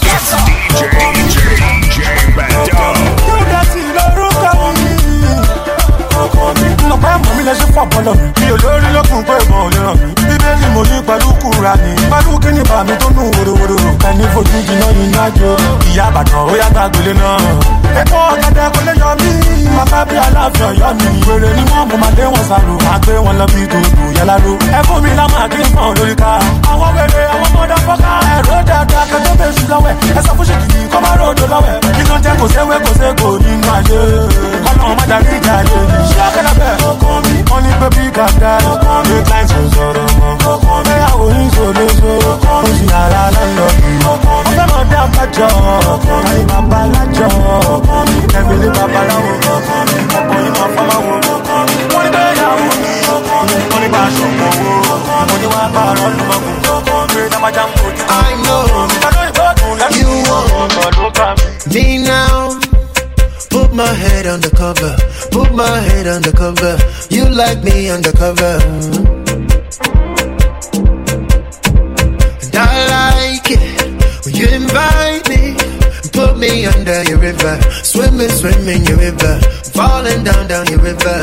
DJ Bado. You dati lórúkọ mi. Lọ́pẹ́ mọ̀ mi lẹ́sẹ̀ fọ́ bọ́lọ̀ mi. Mi ò lórí lọ́kùn pé ìbọn ò lè ràn mí. Bíbélì mo ní pẹ̀lú kúra ni. Pẹ̀lú kíni bá mi tó nù wòròwòrò. Ẹni fojú jiná yìí nájò. Ìyá àbàdàn ó yá gbàgbélé náà. Ẹ̀kọ́ ọ̀gẹ̀dẹ̀ kò lè yọ mí. Bàbá bí aláàfin ọ̀yọ́ mi. Wèrè ni wọ́n mú màdé wọn sàrò. Máa gbé wọn lọ bí tòòtò yáláró. Ẹ fún mi lámà kí n pọ̀n lórí ká. Àwọn wèrè àwọn mọ́dọ̀ fọ́ká. Ẹ̀rọ dáadáa kẹjọ́ bẹ́ẹ̀ ṣù lọ́wẹ̀. Ẹ sọ fún ṣèkìtì kọ́ máa ròdò lọ́wẹ̀. Kí ló ń jẹ́ kò séwé kò ségò nínú ayé. Ọlọ́run má darí ìjà ayé. Ṣé akẹ́lẹ́ bẹ́ẹ̀? Wọ́n ní pé bí gàdá. Ṣé client ò sọ̀rọ̀ mọ́? Bẹ́yàwó yín ṣòléṣo. Ó sì ara lọ́lọ́. Ó fẹ́ mọ̀ dá bàjọ́. Ayé bàbá lájọ́. Ẹ̀mílẹ̀ babaláwo. Ọ̀pọ̀ yìí máa fọ́máwo. Wọ́n ní bẹ́yàwó ni. Wọ́n ní bá aṣọ mọ́ wo. Wọ́n ní wọ́n á bá ọ̀rọ̀ lùmọ̀gùn. Pé dámájá ń kojú. I know you want me now. my head undercover. Put my head undercover. You like me undercover. And I like it when you invite me. Put me under your river. Swimming, swimming your river. Falling down, down your river.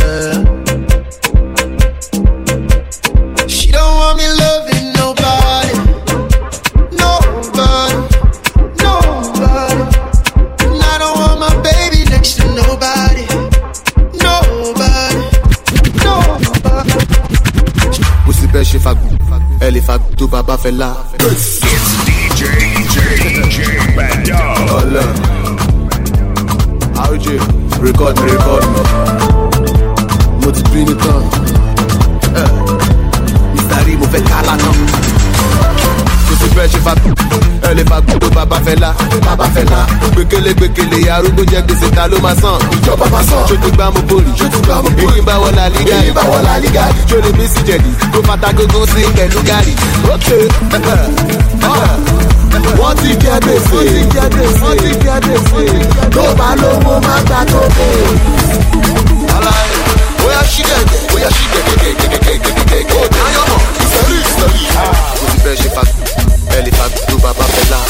She don't want me loving nobody. Nobody. Nobody. And I don't want my baby next to nobody. Nobody. Nobody. Pussy belle, she fag. Elle est fag, tout papa fait là. It's DJ Bado. RJ, record. Multiplie le temps. Mistari, mauvais calaton. Pussy belle, she fag. Elle est fag, tout papa fait là. Bekele, arúgbó jẹ́ gbèsè ta ló máa san. Ìjọba máa san. Ṣé o ti gbá mo boli? Èyí bá wọ la liga. Ṣé o lè mí sí jẹ̀dí? Tó fata gógó sí pẹ̀lú gàrí. Wọ́n ti jẹ́ gbèsè. Tó bá lówó má gbà tó dé. Bóyá ṣí gẹ̀gẹ̀. Ó dáyọ̀ mọ̀. Ìsọ̀rí. Kò sí bẹ́ẹ̀ ṣe fa. Ẹ lè fa tó bàbá fẹ́ lá.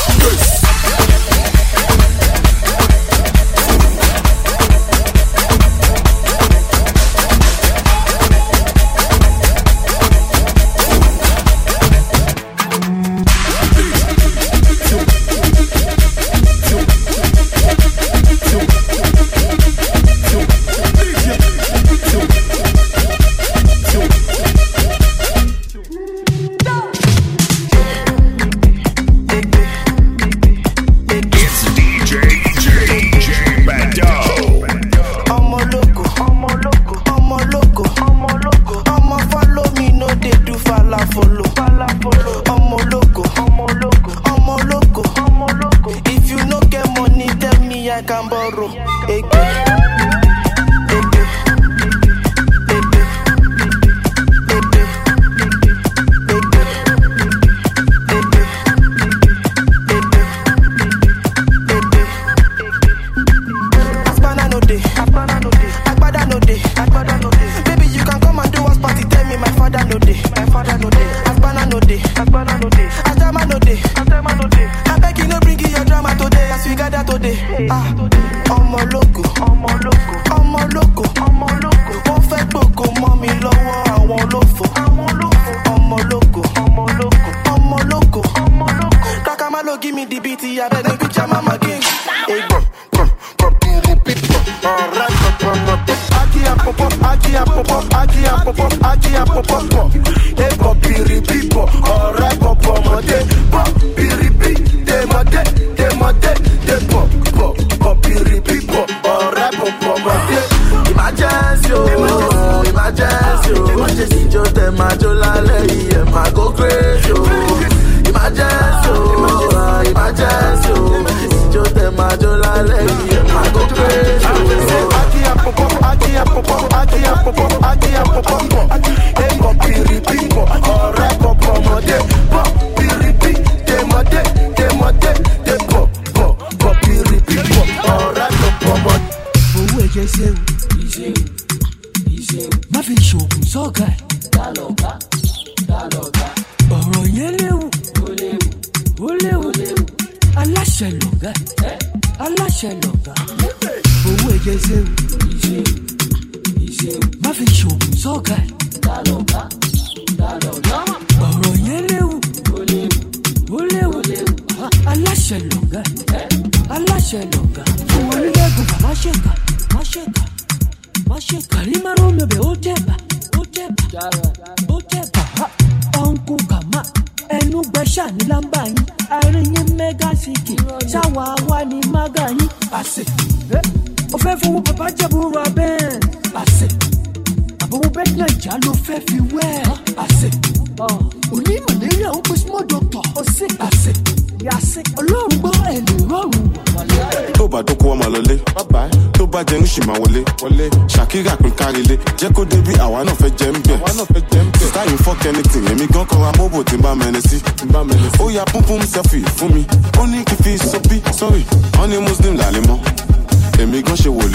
Shakira pín kárílé, jẹ́ kó débi àwa náà fẹ́ jẹ́ ń bẹ̀. Sister you fuck anything, èmi gan kan ra mọ́bò tí n bá mẹ́ni sí. Ó ya púpùm selfie fún mi, ó ní kí n fi sọ́bí, sorry, wọ́n ní Muslim làlẹ́ mọ́. Èmi gan ṣe wò lé mọ́,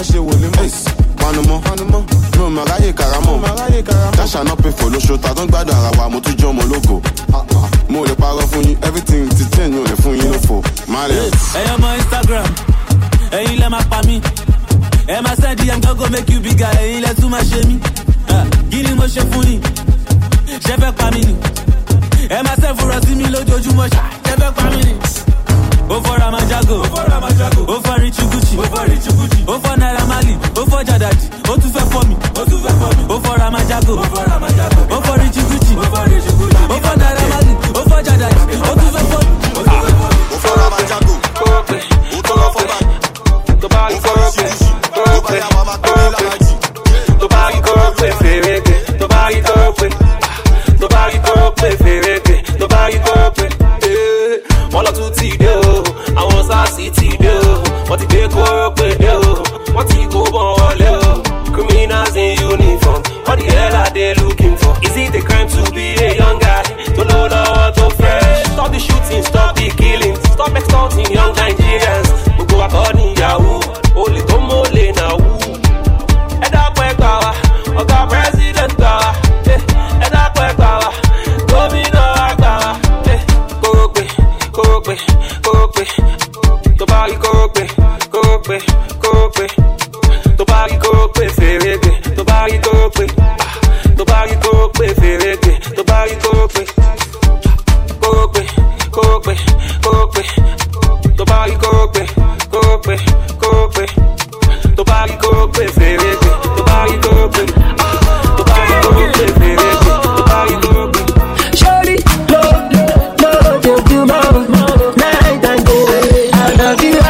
ṣe wòlé mọ́. Panumọ́, mi ò mọ̀ ráyè karamọ́. Dáṣà náà pé fò lóṣù ta tó ń gbádùn ara wa, mo tún jẹ́ ọmọ ológo. Mo lè parọ́ fún yín, everything ti change, mi ò lè fún yín lófo. Ẹyọ mọ Instagram, ẹ̀yin lẹ máa pa mí. Ẹ máa send DM go make you bigger, ẹ̀yin lẹ tún máa ṣe mí. Kí ni mo ṣe fún ni? Ṣé fẹ́ pa mí ni? Ẹ máa send fúnra sí mi lójoojúmọ́, ṣé fẹ́ pa mí ni? Ó fọ́ Ramajago, ó fọ́ Richie Gucci, ó fọ́ Naira Marley, ó fọ́ Jadadi, ó tún fẹ́ fọ́ mi. Ó fọ́ Ramajago, ó fọ́ Richie Gucci, ó fọ́ Naira Marley, ó fọ́ Jadadi, ó tún fẹ́ fọ́ mi. Ó fọ́ Ramajago, ó tọrọ fọ́ bá. Tó bá rí kórópè, tó bá rí kórópè fèrèkè, tó bá rí kórópè, tó bá rí kórópè fèrèkè, tó bá rí kórópè. Wọ́n lọ tún ti dé o, àwọn sáàsì ti dé o, wọ́n ti gbé kórópè dé o, wọ́n ti kó bọ̀ wọlé o. Criminals in uniform, what the hell are they looking for? Is it a crime to be a young guy? To know love, to fresh. Stop the shooting, stop the killing, stop extorting young Nigerians. Gbogbo akọni Yahoo, olè tó mọ́lẹ̀ náà wú. Ẹ dápẹ́ gbà wá, ọ̀gá president gbà wá. Ẹ dápẹ́ gbà wá, gómìnà àgbà wá. Kórópè, kórópè, kórópè. Tó bá rí kórópè, kórópè, kórópè. Tó bá rí kórópè fèrèkè, tó bá rí kórópè. Tó bá rí kórópè fèrèkè, tó bá rí kórópè. Kórópè, kórópè, kórópè. Tó bá rí kórópè, kórópè, kórópè. Tó bá rí kórópè fèrèkè, tó bá rí kórópè. Tó bá rí kórópè fèrèkè, tó bá rí kórópè. Shorty, tomorrow, night and day. I love you,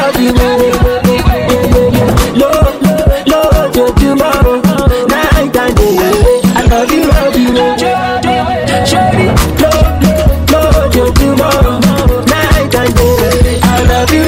tomorrow, night and day. I love you, Shorty, tomorrow, night and day. I love you,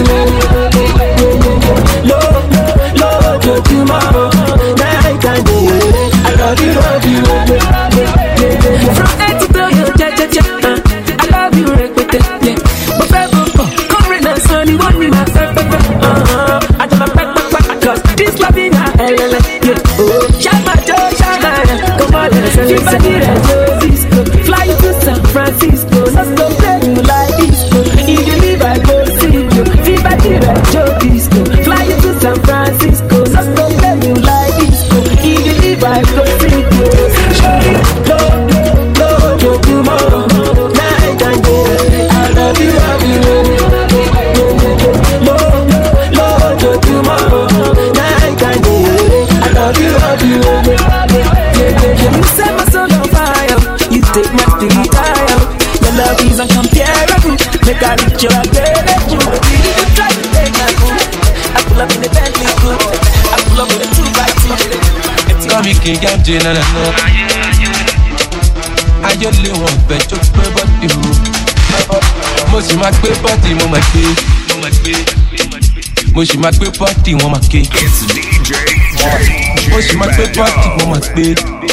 tomorrow, night and day. I love you, From A to B, I love you, yeah. But come rain and sun, you want me my I do my back, cause this love in her yeah. Oh, Shama, come on, let's fly to San Francisco, let's go play you like disco. If you leave, I go see you. Viva Joe Disco, fly to San Francisco, let's go play you like disco. If you leave, I go see you. Tomorrow, night and day. I love you, tomorrow, night and day. I love you, You set my soul on fire. You take my spirit higher. Your love is uncomparable. Make I reach your agreement. You try to take my food. I pull up in the Bentley coupe. I pull up with a 2x2. Come here, King Gamji, na na na. Ayọ̀ lé wọn fẹ́ tó pé bọ́dì o. Mo sì máa gbé bọ́dì, mo máa gbé. Mo sì máa gbé bọ́dì, wọ́n máa ké. Mo sì máa gbé bọ́dì, wọ́n máa gbé.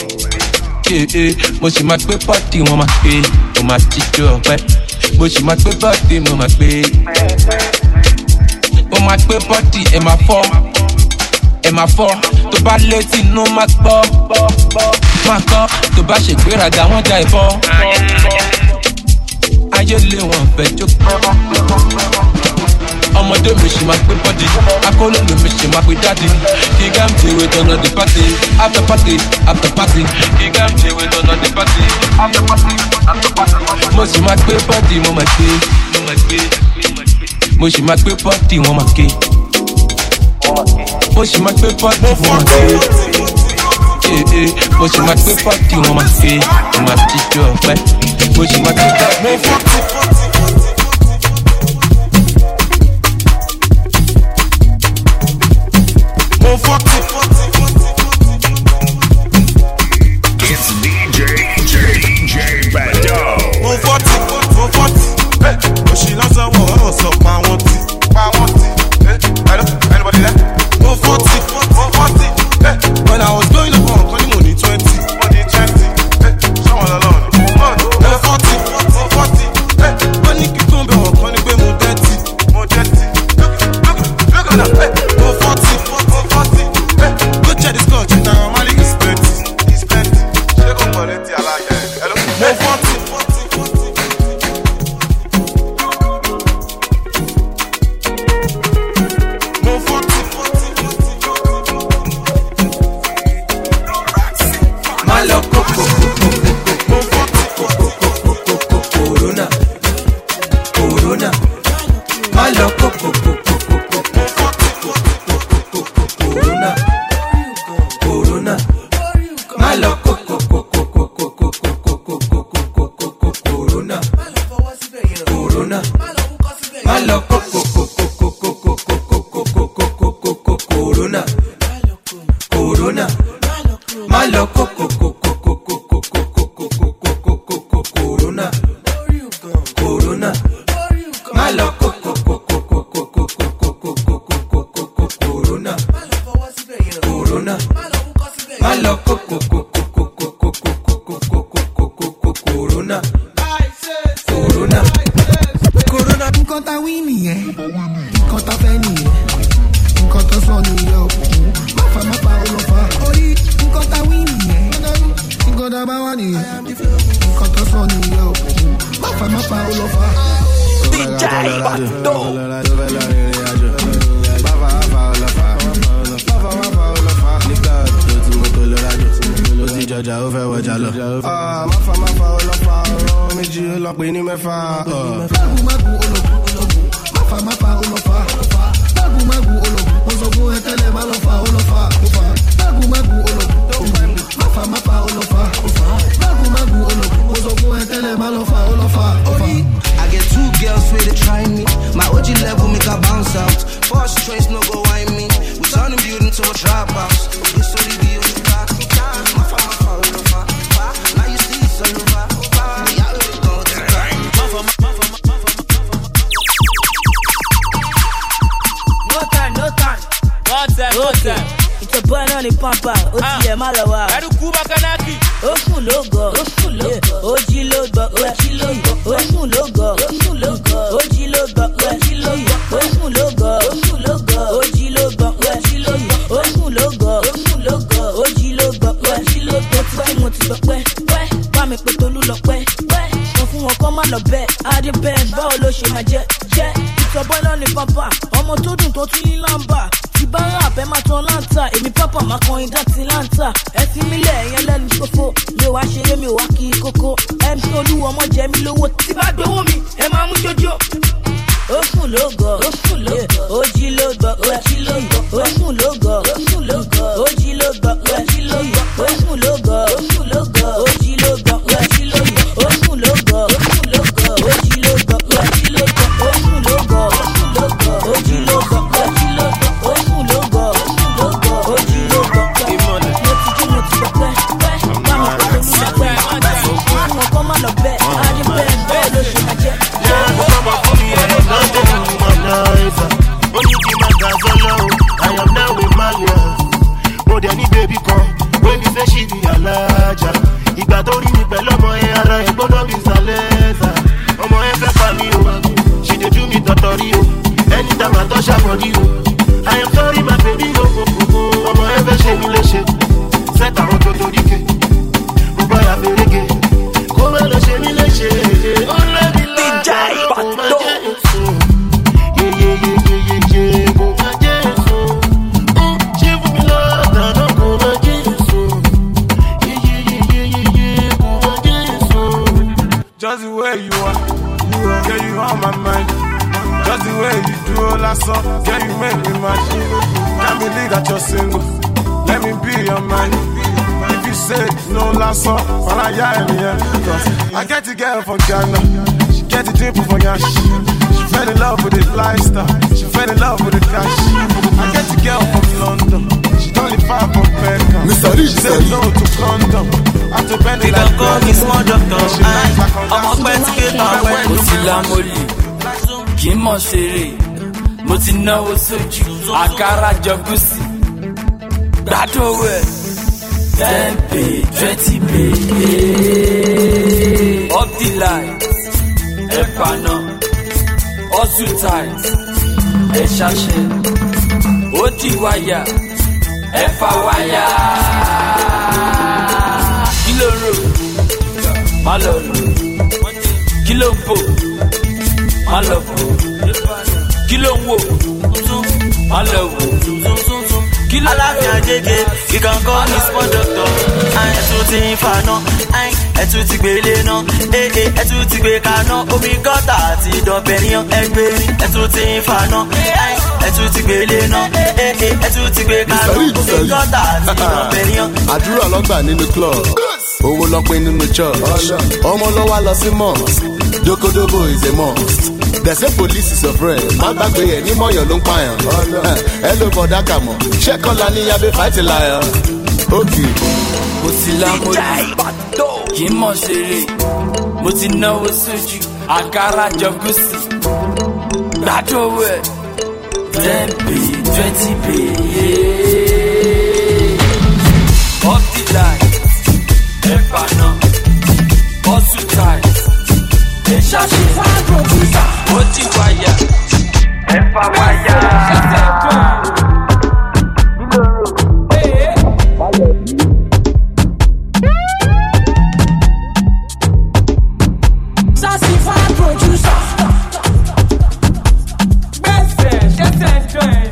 Mo sì máa gbé bọ́dì, wọ́n máa gbé. Mo máa jíjọ ọ̀pẹ. Mo sì máa gbé bọ́dì, mo máa gbé. Mo máa gbé bọ́dì, ẹ máa fọ́. Ẹ máa fọ́, tó bá létí inú máa gbọ́. Máa kọ́, tó bá ṣègbéraga wọ́n já ìbọn. Ayé lé wọn fẹ́ jókòó. Ọmọdé mi ṣì máa gbé bọ́dì. Akólóńgbò mi ṣì máa gbé jáde. Kí Gamji wé tọ̀nà dé pàtì. After party, after party. Kí Gamji wé tọ̀nà dé pàtì. After party, after party. Mo ṣì máa gbé bọ́dì, mo máa gbé. Mo ṣì máa gbé bọ́dì, wọ́n máa ké. Mo ṣì máa gbé bọ́dì, wọ́n máa ké. Mo ṣì máa gbé bọ́dì, wọ́n máa ké. Mo máa jíjọ ọ̀pẹ. Mo ṣì máa gbé bọ́dì. It's DJ Bado. Mo 40. Hey, Oshi lọ́sọ̀ wọ̀ sọ pa wọ́n ti. Hello, anybody there? Mo 40. Hey, when I was going up on Kọ́ni mo ní 20. Hey, ṣáwọn lọ́lọ́run. Mo 40. Hey, wọ́n ní kíkún bẹ̀ wọ̀n kọ́ni pé mo 30. Look at that. Hey, mo 40. Malo Corona. Corona. Malo Corona. Corona. Malo Corona. Corona. Malo Corona. Corona. Corona nǹkan tá wí nìyẹn, nǹkan tá fẹ́ nìyẹn, nǹkan tó sọ nìyẹn o. Má fa olùfà. Orí nǹkan tá wí nìyẹn, nǹkan tá bá wà nìyẹn, nǹkan tó sọ nìyẹn o. Má fa olùfà. DJ Bato. Jọjà ó fẹ́ wọjà lọ. Máfa ọlọ́fà ọ̀rọ̀ méjì ó lọ pé ní mẹ́fà. Mágùn ológun, máfa olọ́fà. Mágùn ológun, mo sọ fún ẹ tẹ́lẹ̀ má lọ fa olọ́fà. Mágùn ológun, máfa olọ́fà. Mágùn ológun, mo sọ fún ẹ tẹ́lẹ̀ má lọ fa olọ́fà. I get 2 girls where they try me. My OG level make her bounce out. 4 strings no go wine me. We turn the building to a trap house. This story be on the back. Máfa olọ́fà. Now you see it's all over. Yeah, we go to the back. No time. What's up? It's a boy on the pampa. Oji Malawa. Edu Kuba Kanaki. Osun logo. Oji logo. Osun logo. Oji logo. Osun logo. Oji logo. Osun logo. Oji logo. Tí mo ti lọ pẹ́, bá mi pè Tolú lọ pẹ́. Sọ fún wọn kọ́ má lọ bẹ́ẹ̀. Adé bẹ́ẹ̀ báwo ló ṣe máa jẹ́? Ìtọ́bọ́ náà ní pápá. Ọmọ tó dùn tó tún ní lámbà. Tí bá rà bẹ́ẹ̀ máa tán láǹtà. Èmi pápá máa kan idá ti láǹtà. Ẹ fi mí lẹ̀ ẹ̀yẹn lẹ́nu ṣòfò. Mi ò wá ṣeré mi ò wá kí kókó. MC Olúwo ọmọ jẹ mí lówó. Tí bá gbowó mi, ẹ máa mú jójó. Osun logo. Oji logo. Osun logo. Oji logo. Osun logo. Oji logo. Osun logo. Osun logo. Oji logo. Oji logo. Osun logo. Oji logo. Mo ti pẹ́. Bá mi pẹ́ tó ní pẹ́. Fún wọn kọ́ má lọ bẹ́ẹ̀. Adé bẹ́ẹ̀ bẹ́ẹ̀ ló ṣe máa jẹ́. I am now with my love. Mo dẹ̀ ní baby kan, wey be say she be alaja. Ìgbà tó rí mi pẹ̀lú ọmọ ẹ ara ẹ̀ gbọ́dọ̀ bí sàlẹ́sà. Ọmọ ẹ fẹ́ pa mí o, she dey do me tọ̀tọ̀rí o. Anytime I touch her body o, I am sorry my baby o. Ọmọ ẹ fẹ́ ṣe mí léṣe, set àwọn tó torí ke. Mo bá ya fèrègé, kó má lọ ṣe mí léṣe. Ó lé mi lọ́jà, ó má jẹ́ èso. Just the way you are, yeah, you on my mind. Just the way you do all that song, yeah, you make me mad. Can't believe that you're single, let me be your man. If you say no last song, well, I get the girl from Ghana, she get the drip for Yash. She fell in love with the lifestyle, she fell in love with the cash. I get the girl from London, she don't live far from Beckham. She said no to condom. They can call me small doctor. Ọmọ pẹ́ tí ké bá wẹ̀. Mo ti la mọ́lì, kì í mọ̀ ṣeré. Mo ti náwó sójú, àkàrà jọgúsì. Gbádùn owó ẹ̀. 10 pay, 20 pay. Up the line, ẹ paná. Hustle tight, ẹ ṣaṣẹ. Ó di wáyà, ẹ fa wáyà. Kí ló rò? Má lọ rò. Kí ló ń bò? Má lọ bò. Kí ló ń wò? Má lọ wò. Aláàfin Ajége, you can call me small doctor. Ẹ̀tún ti ń faná, ẹ̀tún ti gbélé náà. Ẹ̀tún ti gbé kaná, omi gọ́tà àti ìdọ̀bẹ̀ríyàn ẹgbẹ́ rí. Ẹ̀tún ti ń faná, ẹ̀tún ti gbélé náà. Ẹ̀tún ti gbé kaná, omi gọ́tà àti ìdọ̀bẹ̀ríyàn. Àdúrà lọ́gbà nínú club, owó lọ́pẹ́ nínú church. Ọmọ ló wá lọ sí mosque, Jokodobo is a must. They say police is your friend. Má gbàgbé ẹ̀ ní mọ̀yàn ló ń pààyàn. Hello bọ̀dá kàmọ́, ṣé kọ́lá ní yabẹ́ fight lion? Okay. Mo ti lámòdì, kì í mọ̀ ṣeré. Mo ti náwó sójú, àkàrà jọgúsì. Gbàdúrà owó ẹ̀, 10p, 20p, yeah. Up the line, ẹ̀pà náà, hustle tight. Ṣáṣì fún producer, ó ti wáyà, ẹ̀fà wáyà. Ṣáṣì fún producer, gbèsè ṣẹ̀ṣẹ̀ jọ ẹ̀.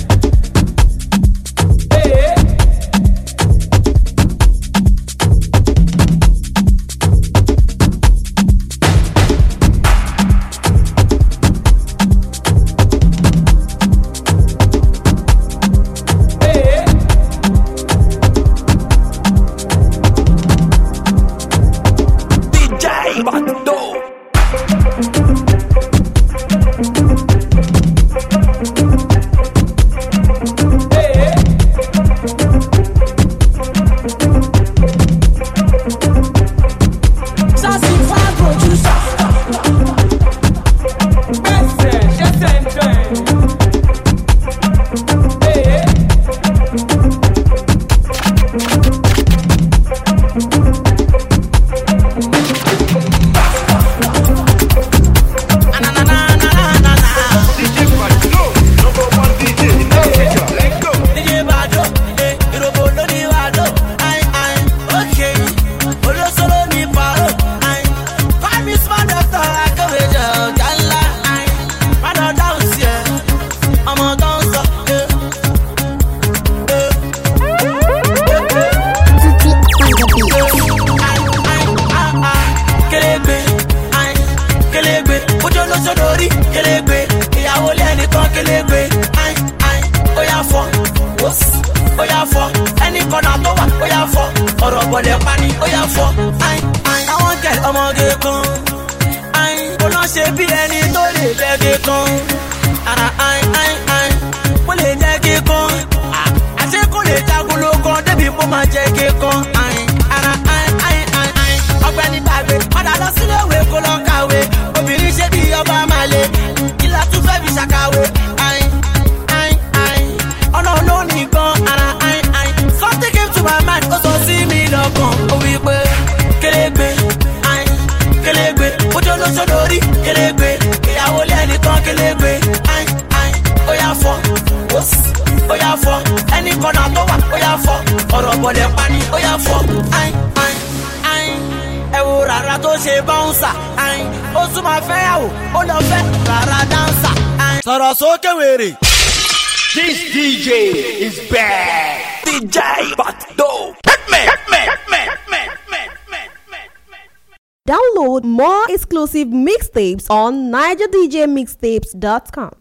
Sọ̀rọ̀ sókè wèrè. This DJ is bad. DJ Bado. Download more exclusive mixtapes on NigerDJMixtapes.com.